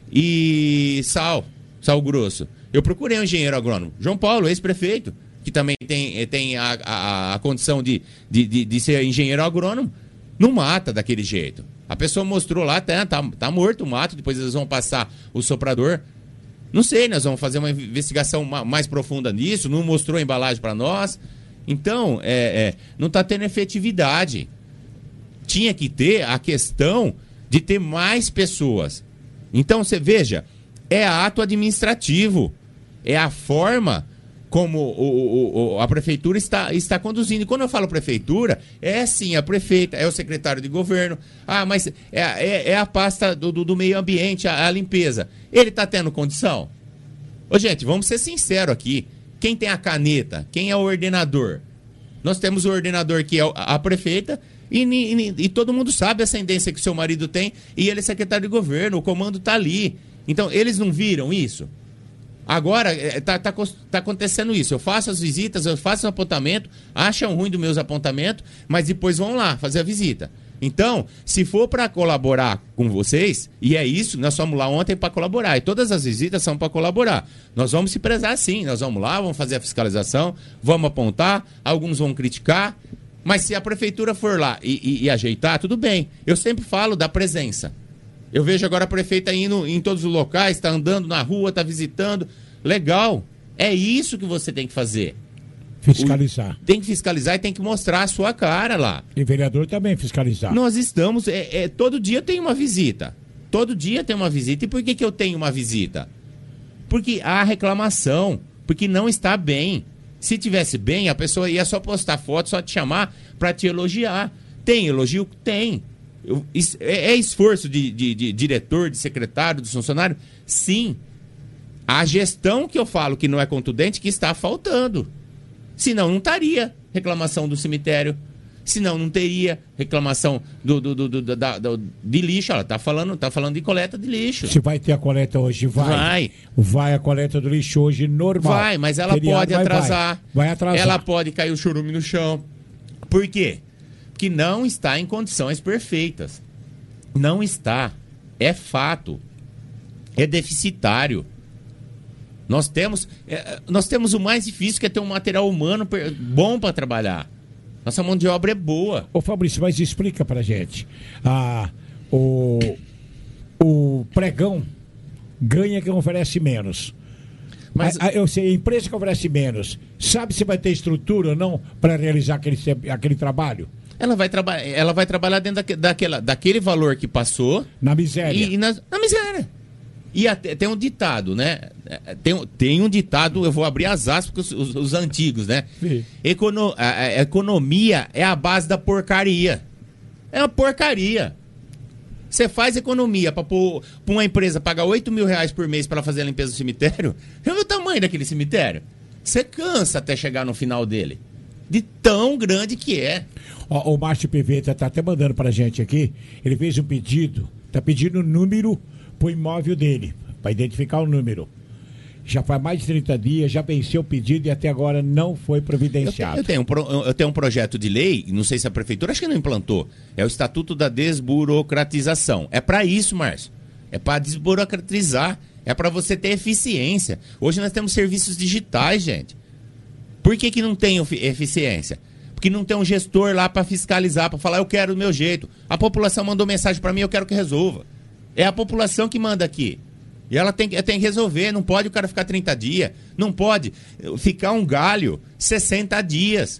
e sal, sal grosso. Eu procurei um engenheiro agrônomo, João Paulo, ex-prefeito, que também tem, tem a, a, a condição de, de, de, de ser engenheiro agrônomo, não mata daquele jeito. A pessoa mostrou lá, tá, tá, tá morto o mato, depois eles vão passar o soprador. Não sei, nós vamos fazer uma investigação mais profunda nisso, não mostrou a embalagem para nós. Então, é, é, não está tendo efetividade. Tinha que ter a questão de ter mais pessoas. Então, você veja, é ato administrativo, é a forma como o, o, a prefeitura está, está conduzindo. E quando eu falo prefeitura, é sim a prefeita, é o secretário de governo, ah, mas é, é, é a pasta do, do, do meio ambiente, a, a limpeza. Ele está tendo condição? Ô, gente, vamos ser sinceros aqui. Quem tem a caneta? Quem é o ordenador? Nós temos o ordenador que é a prefeita. E, e, e todo mundo sabe a ascendência que o seu marido tem e ele é secretário de governo, o comando está ali. Então, eles não viram isso? Agora, está tá, tá acontecendo isso. Eu faço as visitas, eu faço o apontamento, acham ruim dos meus apontamentos, mas depois vão lá fazer a visita. Então, se for para colaborar com vocês, e é isso, nós fomos lá ontem para colaborar, e todas as visitas são para colaborar. Nós vamos se prezar sim, nós vamos lá, vamos fazer a fiscalização, vamos apontar, alguns vão criticar. Mas se a prefeitura for lá e, e, e ajeitar, tudo bem. Eu sempre falo da presença. Eu vejo agora a prefeita indo em todos os locais, está andando na rua, está visitando. Legal. É isso que você tem que fazer. Fiscalizar. O, tem que fiscalizar e tem que mostrar a sua cara lá. E vereador também fiscalizar. Nós estamos... É, é, todo dia tem uma visita. Todo dia tem uma visita. E por que, que eu tenho uma visita? Porque há reclamação. Porque não está bem. Se tivesse bem, a pessoa ia só postar foto, só te chamar para te elogiar. Tem elogio? Tem. Eu, é, é esforço de, de, de diretor, de secretário, de funcionário? Sim. A gestão que eu falo que não é contundente, que está faltando. Senão não estaria reclamação do cemitério. Senão não teria reclamação do, do, do, do, da, do, de lixo. Ela está falando, tá falando de coleta de lixo. Se vai ter a coleta hoje, vai. Vai. Vai a coleta do lixo hoje normal. Vai, mas ela Feriado, pode vai, atrasar. Vai. vai atrasar. Ela pode cair o churume no chão. Por quê? Porque não está em condições perfeitas. Não está. É fato. É deficitário. Nós temos, é, nós temos o mais difícil, que é ter um material humano bom para trabalhar. Nossa mão de obra é boa. Ô Fabrício, mas explica pra gente. Ah, o, o pregão ganha quem oferece menos. Mas a, a, eu sei, a empresa que oferece menos, sabe se vai ter estrutura ou não para realizar aquele, aquele trabalho? Ela vai, traba ela vai trabalhar dentro daque daquela, daquele valor que passou. Na miséria. E, e na, na miséria. E até, tem um ditado, né? Tem, tem um ditado, eu vou abrir as aspas, os, os, os antigos, né? Econo, a, a economia é a base da porcaria. É uma porcaria. Você faz economia para uma empresa pagar oito mil reais por mês para fazer a limpeza do cemitério. É o tamanho daquele cemitério. Você cansa até chegar no final dele. De tão grande que é. Ó, o Márcio Piveta tá até mandando pra gente aqui. Ele fez um pedido, tá pedindo o número pro imóvel dele, para identificar o número. Já faz mais de trinta dias, já venceu o pedido e até agora não foi providenciado. Eu tenho, eu, tenho um pro, eu tenho um projeto de lei, não sei se a prefeitura, acho que não implantou, é o Estatuto da Desburocratização. É para isso, Márcio. É para desburocratizar, é para você ter eficiência. Hoje nós temos serviços digitais, gente. Por que que não tem eficiência? Porque não tem um gestor lá para fiscalizar, para falar, eu quero do meu jeito. A população mandou mensagem para mim, eu quero que resolva. É a população que manda aqui. E ela tem, tem que resolver. Não pode o cara ficar trinta dias. Não pode ficar um galho sessenta dias.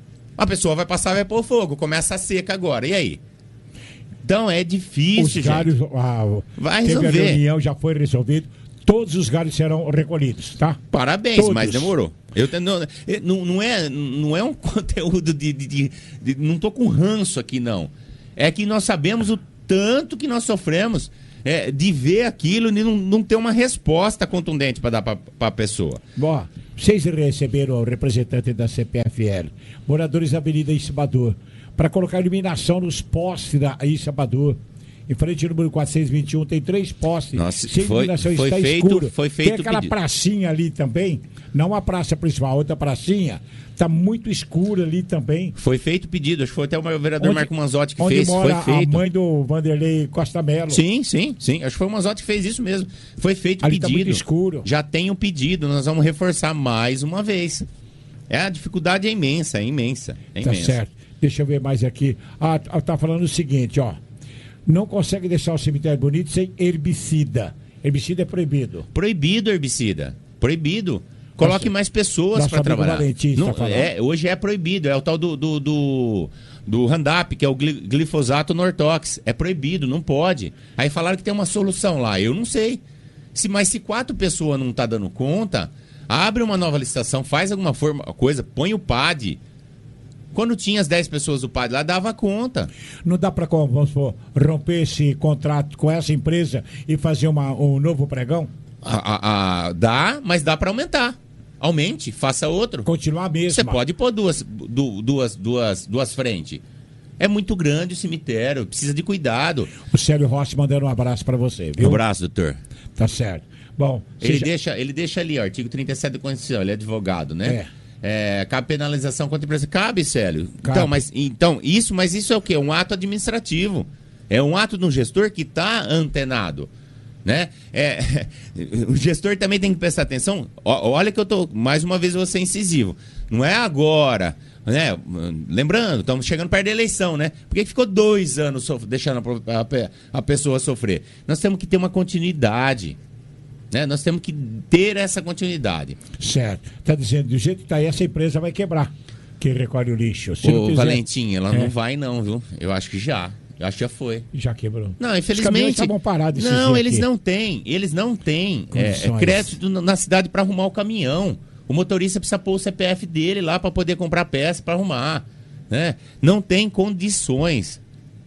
A pessoa vai passar, vai pôr fogo. Começa a seca agora. E aí? Então é difícil, os gente. Galhos, ah, vai teve resolver. A reunião, já foi resolvido. Todos os galhos serão recolhidos, tá? Parabéns, todos. Mas demorou. Eu, não, não, não, é, não é um conteúdo de, de, de, de... Não tô com ranço aqui, não. É que nós sabemos o tanto que nós sofremos é, de ver aquilo e não, não ter uma resposta contundente para dar para a pessoa. Bom, vocês receberam o representante da C P F L, moradores da Avenida Isabador, para colocar iluminação nos postes da Isabador. Em frente ao número quatrocentos e vinte e um, tem três postes. Nossa, sem foi, iluminação, foi está feito, escuro. Foi feito tem aquela pedido. pracinha ali também, não a praça principal, outra pracinha, está muito escura ali também. Foi feito pedido, acho que foi até o vereador onde, Marco Manzotti que onde fez, mora foi feito. A mãe do Vanderlei Costa Mello. Sim, sim, sim, acho que foi o Manzotti que fez isso mesmo. Foi feito ali pedido. Tá muito escuro. Já tem o pedido, nós vamos reforçar mais uma vez. É, a dificuldade é imensa, é imensa, é tá imensa. Certo, deixa eu ver mais aqui. Ah, tá falando o seguinte, ó. Não consegue deixar o cemitério bonito sem herbicida. Herbicida é proibido. Proibido herbicida. Proibido. Coloque nossa, mais pessoas para trabalhar. Não, tá é, hoje é proibido. É o tal do, do, do, do Roundup, que é o glifosato Nortox. É proibido, não pode. Aí falaram que tem uma solução lá. Eu não sei. Se, mas se quatro pessoas não estão dando conta, abre uma nova licitação, faz alguma forma, coisa, põe o P A D. Quando tinha as dez pessoas do P A D lá, dava conta. Não dá para, vamos supor, romper esse contrato com essa empresa e fazer uma, um novo pregão? A, a, a, dá, mas dá para aumentar. Aumente, faça outro. Continuar mesmo. Você pode pôr duas, du, duas, duas, duas frentes. É muito grande o cemitério, precisa de cuidado. O Célio Rossi mandando um abraço para você, viu? Um abraço, doutor. Tá certo. Bom, ele, já... deixa, ele deixa ali, ó, artigo trinta e sete da Constituição, ele é advogado, né? É. É, cabe penalização contra a empresa. Cabe, Célio. Cabe. Então, mas, então, isso, mas isso é o quê? Um ato administrativo. É um ato de um gestor que está antenado. Né? É, o gestor também tem que prestar atenção. O, olha que eu tô, mais uma vez, eu vou ser incisivo. Não é agora, né? Lembrando, estamos chegando perto da eleição, né? Por que ficou dois anos sof- deixando a, a, a pessoa sofrer? Nós temos que ter uma continuidade. Né? Nós temos que ter essa continuidade. Certo. Está dizendo, do jeito que está aí, essa empresa vai quebrar. Que recolhe o lixo. Se Ô, não fizer... Valentim, ela é. não vai não, viu? Eu acho que já. Eu acho que já foi. Já quebrou. Não, infelizmente. Estavam parados não, eles aqui. não têm. Eles não têm é, é, crédito na cidade para arrumar o caminhão. O motorista precisa pôr o C P F dele lá para poder comprar peça para arrumar. Né? Não tem condições.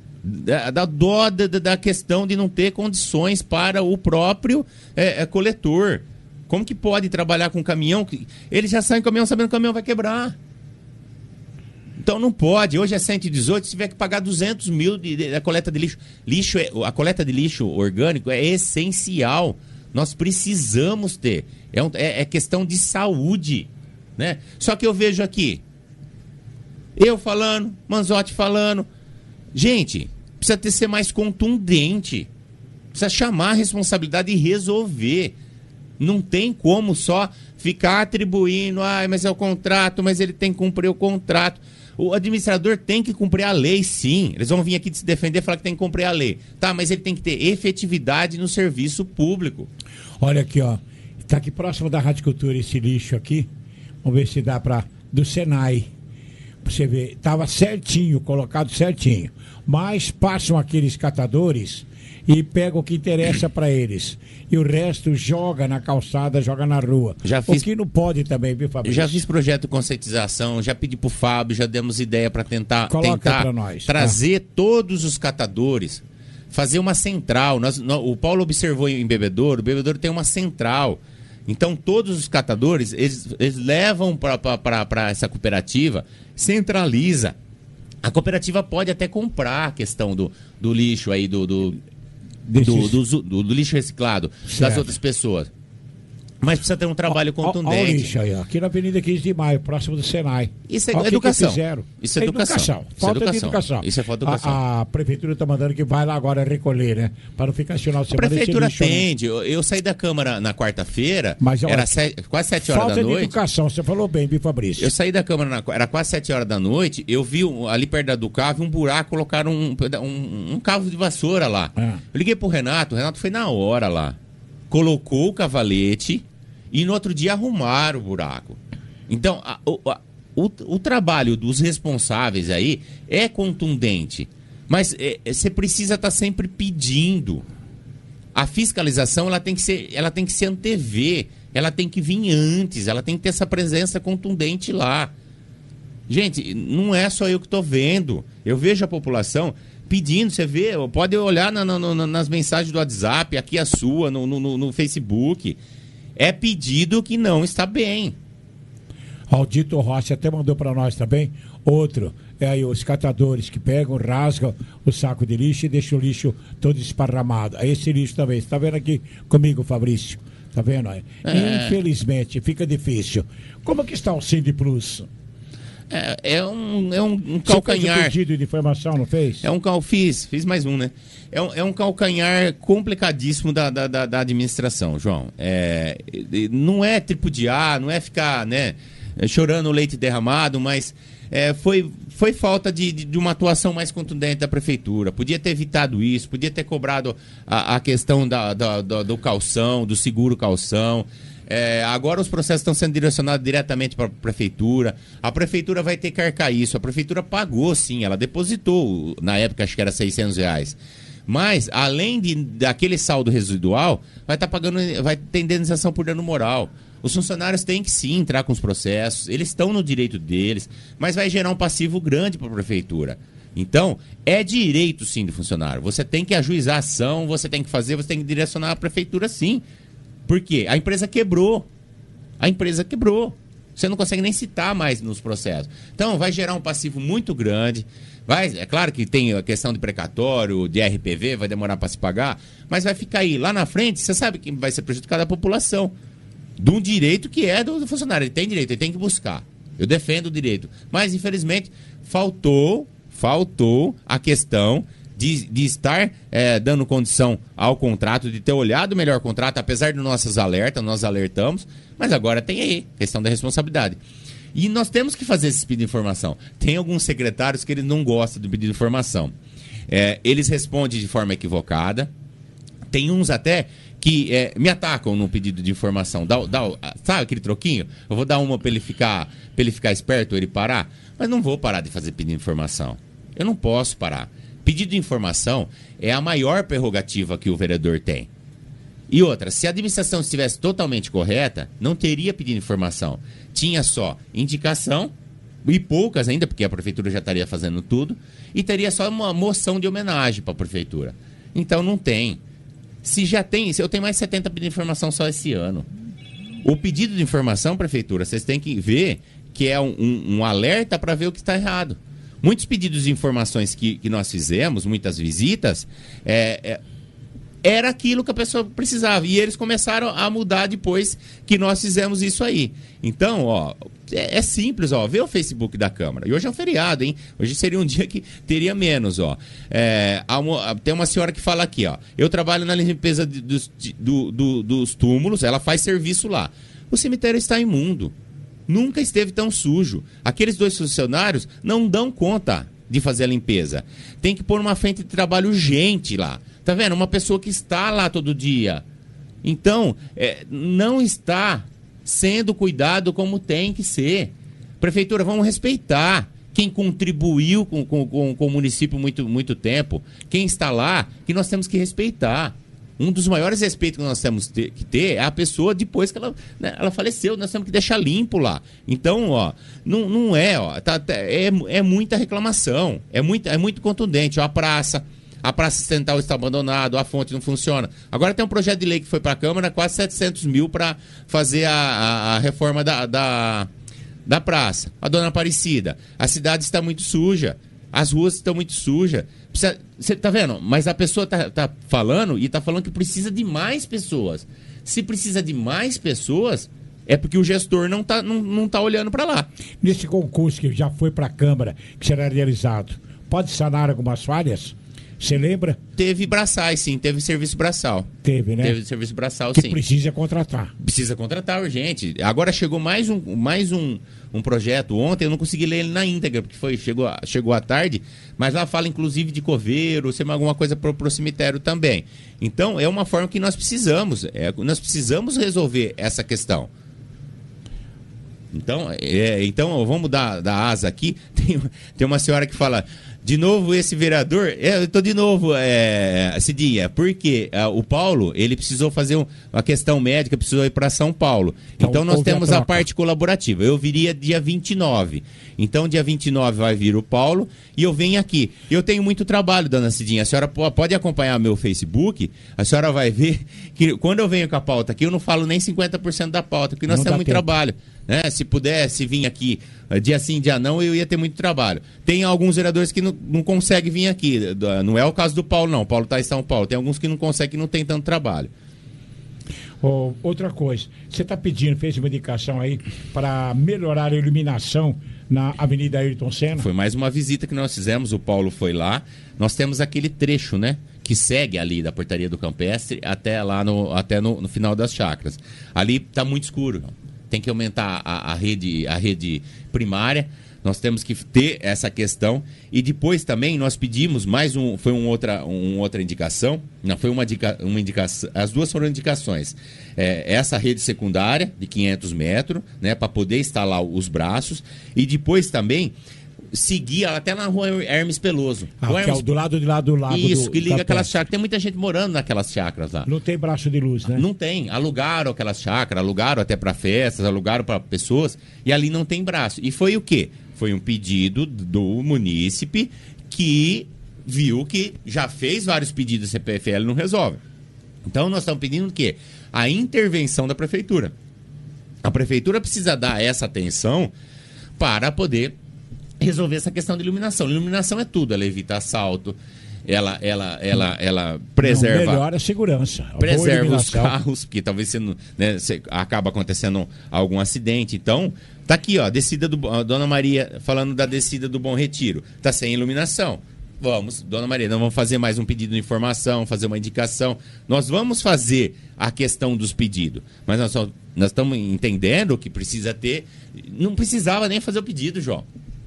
Da, da dó da, da questão de não ter condições para o próprio é, é, coletor. Como que pode trabalhar com caminhão? Ele já sai em caminhão sabendo que o caminhão vai quebrar. Então não pode. Hoje é cento e dezoito, se tiver que pagar duzentos mil de, de, da coleta de lixo. lixo é, a coleta de lixo orgânico é essencial. Nós precisamos ter. É, um, é, é questão de saúde, né? Só que eu vejo aqui, eu falando, Manzotti falando. Gente, precisa ter, ser mais contundente. Precisa chamar a responsabilidade e resolver. Não tem como só ficar atribuindo, ah, mas é o contrato, mas ele tem que cumprir o contrato. O administrador tem que cumprir a lei, sim. Eles vão vir aqui se defender e falar que tem que cumprir a lei. Tá, mas ele tem que ter efetividade no serviço público. Olha aqui, ó. Tá aqui próximo da Rádio Cultura esse lixo aqui. Vamos ver se dá para do Senai. Pra você ver, tava certinho, colocado certinho. Mas passam aqueles catadores e pegam o que interessa para eles. E o resto joga na calçada, joga na rua. Já fiz... O que não pode também, viu, Fabrício? Já fiz projeto de conscientização, já pedi pro Fábio, já demos ideia para tentar, Coloca tentar pra nós, trazer tá? todos os catadores, fazer uma central. Nós, nós, o Paulo observou em Bebedouro, o Bebedouro tem uma central. Então todos os catadores, eles, eles levam para essa cooperativa, centraliza. A cooperativa pode até comprar a questão do, do lixo aí, do... do Do, do, do, do lixo reciclado, certo, das outras pessoas. Mas precisa ter um trabalho contundente. Olha o lixo aí, ó. Aqui na Avenida quinze de Maio, próximo do Senai. Isso é olha educação. Que Isso é, é educação. educação. Isso Falta é educação. de educação. Isso é falta de educação. A, a prefeitura está mandando que vai lá agora recolher, né? Para não ficar esse final de semana. A prefeitura lixo, atende. Eu, eu saí da Câmara na quarta-feira, mas, olha, era sete, quase sete horas da noite. Falta de educação, você falou bem, Bi Fabrício. Eu saí da Câmara, na, era quase sete horas da noite, eu vi ali perto do carro um buraco, colocaram um, um, um cabo de vassoura lá. Ah. Eu liguei pro Renato, o Renato foi na hora lá. Colocou o cavalete e no outro dia arrumaram o buraco. Então, a, a, o, o trabalho dos responsáveis aí é contundente. Mas você é, precisa estar tá sempre pedindo. A fiscalização ela tem que ser, ela tem que se antever, ela tem que vir antes, ela tem que ter essa presença contundente lá. Gente, não é só eu que estou vendo. Eu vejo a população pedindo, você vê, pode olhar na, na, na, nas mensagens do WhatsApp, aqui a sua, no, no, no Facebook. É pedido que não está bem. Aldito Rossi até mandou para nós também. Outro, é aí os catadores que pegam, rasgam o saco de lixo e deixam o lixo todo esparramado. Aí esse lixo também. Você está vendo aqui comigo, Fabrício? Está vendo? É. Infelizmente, fica difícil. Como é que está o Cindy Plus? É, é um, é um, um calcanhar. Você fez o pedido de informação, não fez? É um cal... Fiz, fiz mais um, né? É um, é um calcanhar complicadíssimo da, da, da, da administração, João. É, não é tripudiar, não é ficar, né, chorando o leite derramado, mas é, foi, foi falta de, de, de uma atuação mais contundente da prefeitura. Podia ter evitado isso, podia ter cobrado a, a questão da, da, da, do calção, do seguro calção. É, agora os processos estão sendo direcionados diretamente para a prefeitura. A prefeitura vai ter que arcar isso. A prefeitura pagou, sim, ela depositou, na época acho que era seiscentos reais. Mas, além de, daquele saldo residual, vai estar tá pagando, vai ter indenização por dano moral. Os funcionários têm que sim entrar com os processos, eles estão no direito deles, mas vai gerar um passivo grande para a prefeitura. Então, é direito sim do funcionário. Você tem que ajuizar a ação, você tem que fazer, você tem que direcionar a prefeitura sim. Por quê? A empresa quebrou. A empresa quebrou. Você não consegue nem citar mais nos processos. Então, vai gerar um passivo muito grande. Vai, é claro que tem a questão de precatório, de R P V, vai demorar para se pagar, mas vai ficar aí. Lá na frente, você sabe que vai ser prejudicada a população. De um direito que é do funcionário. Ele tem direito, ele tem que buscar. Eu defendo o direito. Mas, infelizmente, faltou, faltou a questão de, de estar é, dando condição ao contrato, de ter olhado melhor o contrato, apesar dos nossos alertas, nós alertamos, mas agora tem aí, questão da responsabilidade. E nós temos que fazer esse pedido de informação. Tem alguns secretários que eles não gostam do pedido de informação. É, eles respondem de forma equivocada. Tem uns até que é, me atacam no pedido de informação. Dá, dá, sabe aquele troquinho? Eu vou dar uma para ele ficar, para ele ficar esperto, ele parar. Mas não vou parar de fazer pedido de informação. Eu não posso parar. Pedido de informação é a maior prerrogativa que o vereador tem. E outra, se a administração estivesse totalmente correta, não teria pedido de informação. Tinha só indicação, e poucas ainda, porque a prefeitura já estaria fazendo tudo, e teria só uma moção de homenagem para a prefeitura. Então não tem. Se já tem, eu tenho mais setenta pedidos de informação só esse ano. O pedido de informação, prefeitura, vocês têm que ver que é um, um, um alerta para ver o que está errado. Muitos pedidos de informações que, que nós fizemos, muitas visitas, é, é, era aquilo que a pessoa precisava. E eles começaram a mudar depois que nós fizemos isso aí. Então, ó, é, é simples, ó. Vê o Facebook da Câmara. E hoje é um feriado, hein? Hoje seria um dia que teria menos, ó. É, uma, tem uma senhora que fala aqui, ó. Eu trabalho na limpeza de, dos, de, do, do, dos túmulos, ela faz serviço lá. O cemitério está imundo. Nunca esteve tão sujo. Aqueles dois funcionários não dão conta de fazer a limpeza. Tem que pôr uma frente de trabalho urgente lá. Tá vendo? Uma pessoa que está lá todo dia. Então, é, não está sendo cuidado como tem que ser. Prefeitura, vamos respeitar quem contribuiu com, com, com, com o município muito, muito tempo. Quem está lá, que nós temos que respeitar. Um dos maiores respeitos que nós temos que ter é a pessoa depois que ela, né, ela faleceu. Nós temos que deixar limpo lá. Então, ó, não, não é, ó, tá, tá, é, é muita reclamação. É muito, é muito contundente. Ó, a praça, a praça central está abandonada, a fonte não funciona. Agora tem um projeto de lei que foi para a Câmara, quase setecentos mil para fazer a, a, a reforma da, da, da praça. A Dona Aparecida, a cidade está muito suja. As ruas estão muito sujas. Você tá vendo? Mas a pessoa tá, tá falando e tá falando que precisa de mais pessoas. Se precisa de mais pessoas, é porque o gestor não tá, não, não tá olhando para lá. Nesse concurso que já foi para a Câmara, que será realizado, pode sanar algumas falhas? Você lembra? Teve braçais, sim. Teve serviço braçal. Teve, né? Teve serviço braçal, que sim. Que precisa contratar. Precisa contratar, urgente. Agora chegou mais um, mais um, um projeto. Ontem eu não consegui ler ele na íntegra, porque foi, chegou, chegou à tarde. Mas lá fala, inclusive, de coveiro, sei lá, alguma coisa para o cemitério também. Então, é uma forma que nós precisamos. É, nós precisamos resolver essa questão. Então, é, então vamos dar, dar asa aqui. Tem, tem uma senhora que fala... De novo esse vereador, é, eu tô de novo, é, Cidinha, porque é, o Paulo, ele precisou fazer um, uma questão médica, precisou ir para São Paulo. Então, então nós temos a, a parte colaborativa. Eu viria dia vinte e nove. Então dia vinte e nove vai vir o Paulo e eu venho aqui. Eu tenho muito trabalho, dona Cidinha. A senhora pode acompanhar meu Facebook, a senhora vai ver que quando eu venho com a pauta aqui, eu não falo nem cinquenta por cento da pauta, porque nós não temos muito tempo. Trabalho. Né? Se pudesse vir aqui dia sim, dia não, eu ia ter muito trabalho. Tem alguns vereadores que não, não conseguem vir aqui. Não é o caso do Paulo, não. O Paulo está em São Paulo. Tem alguns que não conseguem, que não tem tanto trabalho. Oh, outra coisa, você está pedindo, fez uma indicação aí para melhorar a iluminação na Avenida Ayrton Senna? Foi mais uma visita que nós fizemos, o Paulo foi lá. Nós temos aquele trecho, né? Que segue ali da Portaria do Campestre até lá no, até no, no final das chacras. Ali está muito escuro. Tem que aumentar a, a, rede, a rede primária. Nós temos que ter essa questão. E depois também nós pedimos mais um, foi um outra, um, outra indicação. Não, foi uma, indica, uma indicação. As duas foram indicações. É, essa rede secundária de quinhentos metros, né, para poder instalar os braços. E depois também seguir até na rua Hermes Peloso. Ah, Hermes... que é o do lado de lá do lago. Isso, do, que liga da aquelas peça. chácaras. Tem muita gente morando naquelas chácaras lá. Não tem braço de luz, né? Não tem. Alugaram aquelas chácaras, alugaram até para festas, alugaram para pessoas, e ali não tem braço. E foi o quê? Foi um pedido do munícipe que viu que já fez vários pedidos, a C P F L não resolve. Então nós estamos pedindo o quê? A intervenção da prefeitura. A prefeitura precisa dar essa atenção para poder resolver essa questão de iluminação. Iluminação é tudo, ela evita assalto, ela, ela, ela, ela preserva... Não, melhora a segurança. A preserva os carros, porque talvez você, né, você acaba acontecendo algum acidente. Então, tá aqui, ó, descida do... A Dona Maria falando da descida do Bom Retiro. Tá sem iluminação. Vamos, Dona Maria, nós vamos fazer mais um pedido de informação, fazer uma indicação. Nós vamos fazer a questão dos pedidos. Mas nós, só, nós estamos entendendo que precisa ter... Não precisava nem fazer o pedido, João.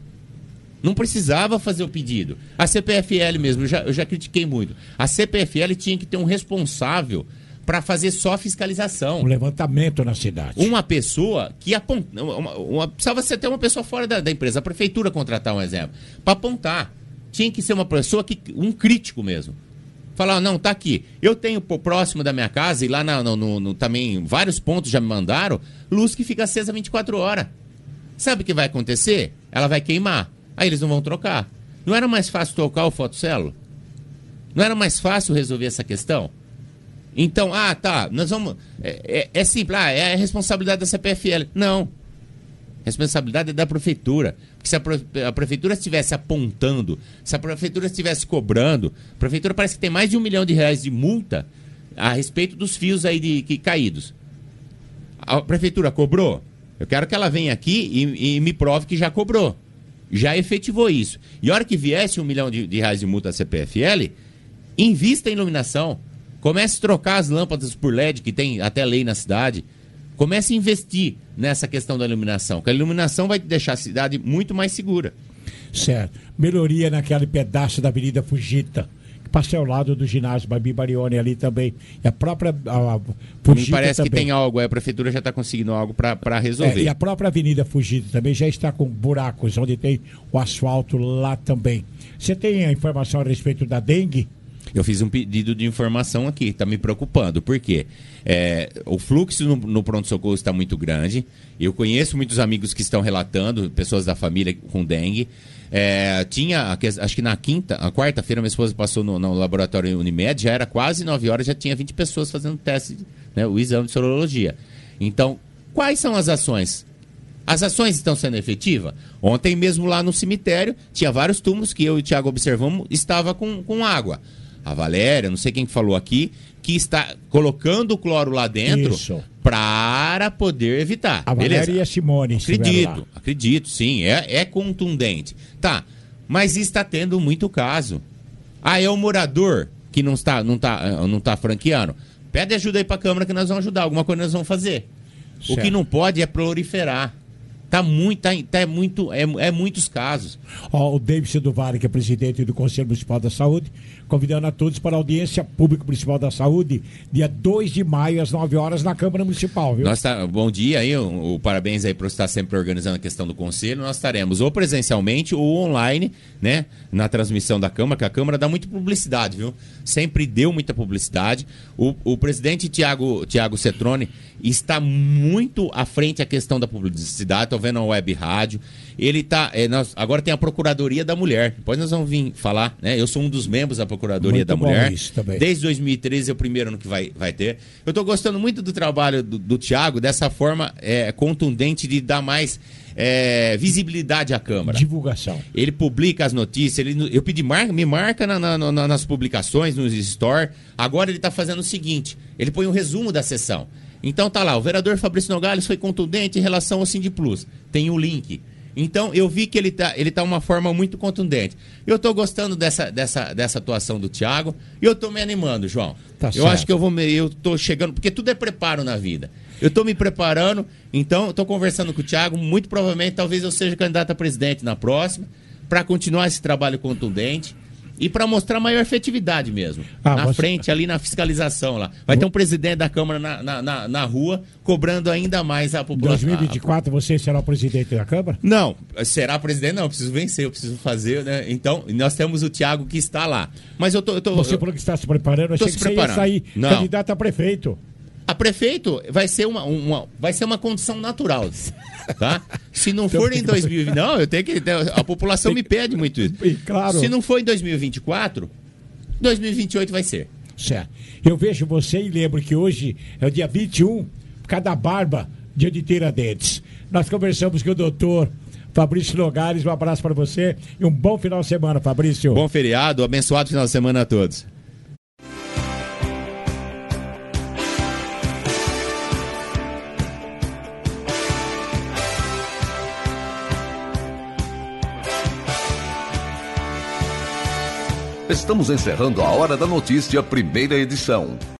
Não precisava fazer o pedido. A C P F L mesmo, eu já, eu já critiquei muito. A C P F L tinha que ter um responsável para fazer só fiscalização. Um levantamento na cidade. Uma pessoa que aponta... Uma, uma, precisava ser até uma pessoa fora da, da empresa, a prefeitura contratar um exemplo, para apontar. Tinha que ser uma pessoa, que, um crítico mesmo. Falar, não, tá aqui. Eu tenho próximo da minha casa, e lá na, no, no, no, também vários pontos já me mandaram, luz que fica acesa vinte e quatro horas. Sabe o que vai acontecer? Ela vai queimar. Aí eles não vão trocar. Não era mais fácil trocar o fotocelo? Não era mais fácil resolver essa questão? Então, ah, tá, nós vamos... É, é, é simples, ah, é a responsabilidade da C P F L. Não. Responsabilidade é da prefeitura. Porque se a, pre- a prefeitura estivesse apontando, se a prefeitura estivesse cobrando, a prefeitura parece que tem mais de um milhão de reais de multa a respeito dos fios aí de, que, caídos. A prefeitura cobrou? Eu quero que ela venha aqui e, e me prove que já cobrou. Já efetivou isso. E a hora que viesse um milhão de, de reais de multa da C P F L, invista em iluminação. Comece a trocar as lâmpadas por L E D, que tem até lei na cidade. Comece a investir nessa questão da iluminação, porque a iluminação vai deixar a cidade muito mais segura. Certo. Melhoria naquele pedaço da Avenida Fujita, que passa ao lado do ginásio Babi Barione ali também. E a própria a, a Fujita Me parece também. que tem algo, a prefeitura já está conseguindo algo para resolver. É, e a própria Avenida Fujita também já está com buracos, onde tem o asfalto lá também. Você tem a informação a respeito da dengue? Eu fiz um pedido de informação aqui, está me preocupando. Por quê? É, o fluxo no, no pronto-socorro está muito grande. Eu conheço muitos amigos que estão relatando, pessoas da família com dengue. É, tinha, acho que na quinta, a quarta-feira, minha esposa passou no, no laboratório Unimed, já era quase nove horas, já tinha vinte pessoas fazendo teste, né, o exame de sorologia. Então, quais são as ações? As ações estão sendo efetivas? Ontem mesmo lá no cemitério, tinha vários túmulos que eu e o Thiago observamos, estava com, com água. A Valéria, não sei quem falou aqui, que está colocando o cloro lá dentro para poder evitar. A Valéria Beleza. e a Simone. Acredito, acredito, sim. É, é contundente. Tá, mas está tendo muito caso. Ah, é o morador que não está, não está, não está franqueando. Pede ajuda aí para a Câmara que nós vamos ajudar. Alguma coisa nós vamos fazer. Certo. O que não pode é proliferar. Tá muito, tá, tá muito, é, é muitos casos. Ó, o Davidson do Vale, que é presidente do Conselho Municipal da Saúde, convidando a todos para a audiência pública municipal da saúde, dia dois de maio, às nove horas, na Câmara Municipal, viu? Nós tá, bom dia aí, o, o parabéns aí por estar sempre organizando a questão do Conselho. Nós estaremos ou presencialmente ou online, né, na transmissão da Câmara, que a Câmara dá muita publicidade, viu? Sempre deu muita publicidade. O, o presidente Tiago Tiago Cetrone está muito à frente a questão da publicidade. Estou vendo a web rádio. Ele tá, é, nós, agora tem a Procuradoria da Mulher. Depois nós vamos vir falar, né? Eu sou um dos membros da Procuradoria muito da Mulher. Isso também. Desde dois mil e treze é o primeiro ano que vai, vai ter. Eu estou gostando muito do trabalho do, do Tiago, dessa forma é, contundente de dar mais é, visibilidade à Câmara. Divulgação. Ele publica as notícias. Ele, eu pedi, marca, me marca na, na, na, nas publicações, nos store. Agora ele está fazendo o seguinte: ele põe um resumo da sessão. Então tá lá, o vereador Fabrício Nogales foi contundente em relação ao Sindplus. Tem o link. Então eu vi que ele tá, ele tá uma forma muito contundente. Eu tô gostando dessa, dessa, dessa atuação do Thiago e eu tô me animando, João. Tá eu certo. Acho que eu vou me, eu tô chegando, porque tudo é preparo na vida. Eu tô me preparando, então eu tô conversando com o Thiago, muito provavelmente talvez eu seja candidato a presidente na próxima, para continuar esse trabalho contundente. E para mostrar maior efetividade mesmo. Ah, na você... frente, ali na fiscalização lá. Vai ter um presidente da Câmara na, na, na, na rua, cobrando ainda mais a população. Em dois mil e vinte e quatro você será o presidente da Câmara? Não, será presidente não, eu preciso vencer, eu preciso fazer, né? Então, nós temos o Thiago que está lá. Mas eu tô... Eu tô você eu... falou que está se preparando, eu achei que você ia sair não. candidato a prefeito. A prefeito vai ser uma, uma, vai ser uma condição natural, tá? Se não for em dois mil e vinte... Não, eu tenho que... A população me pede muito isso. Claro. Se não for em dois mil e vinte e quatro, dois mil e vinte e oito vai ser. Certo. Eu vejo você e lembro que hoje é o dia vinte e um, cada barba, dia de Tiradentes. Nós conversamos com o doutor Fabrício Nogales. Um abraço para você e um bom final de semana, Fabrício. Bom feriado, abençoado final de semana a todos. Estamos encerrando a Hora da Notícia, primeira edição.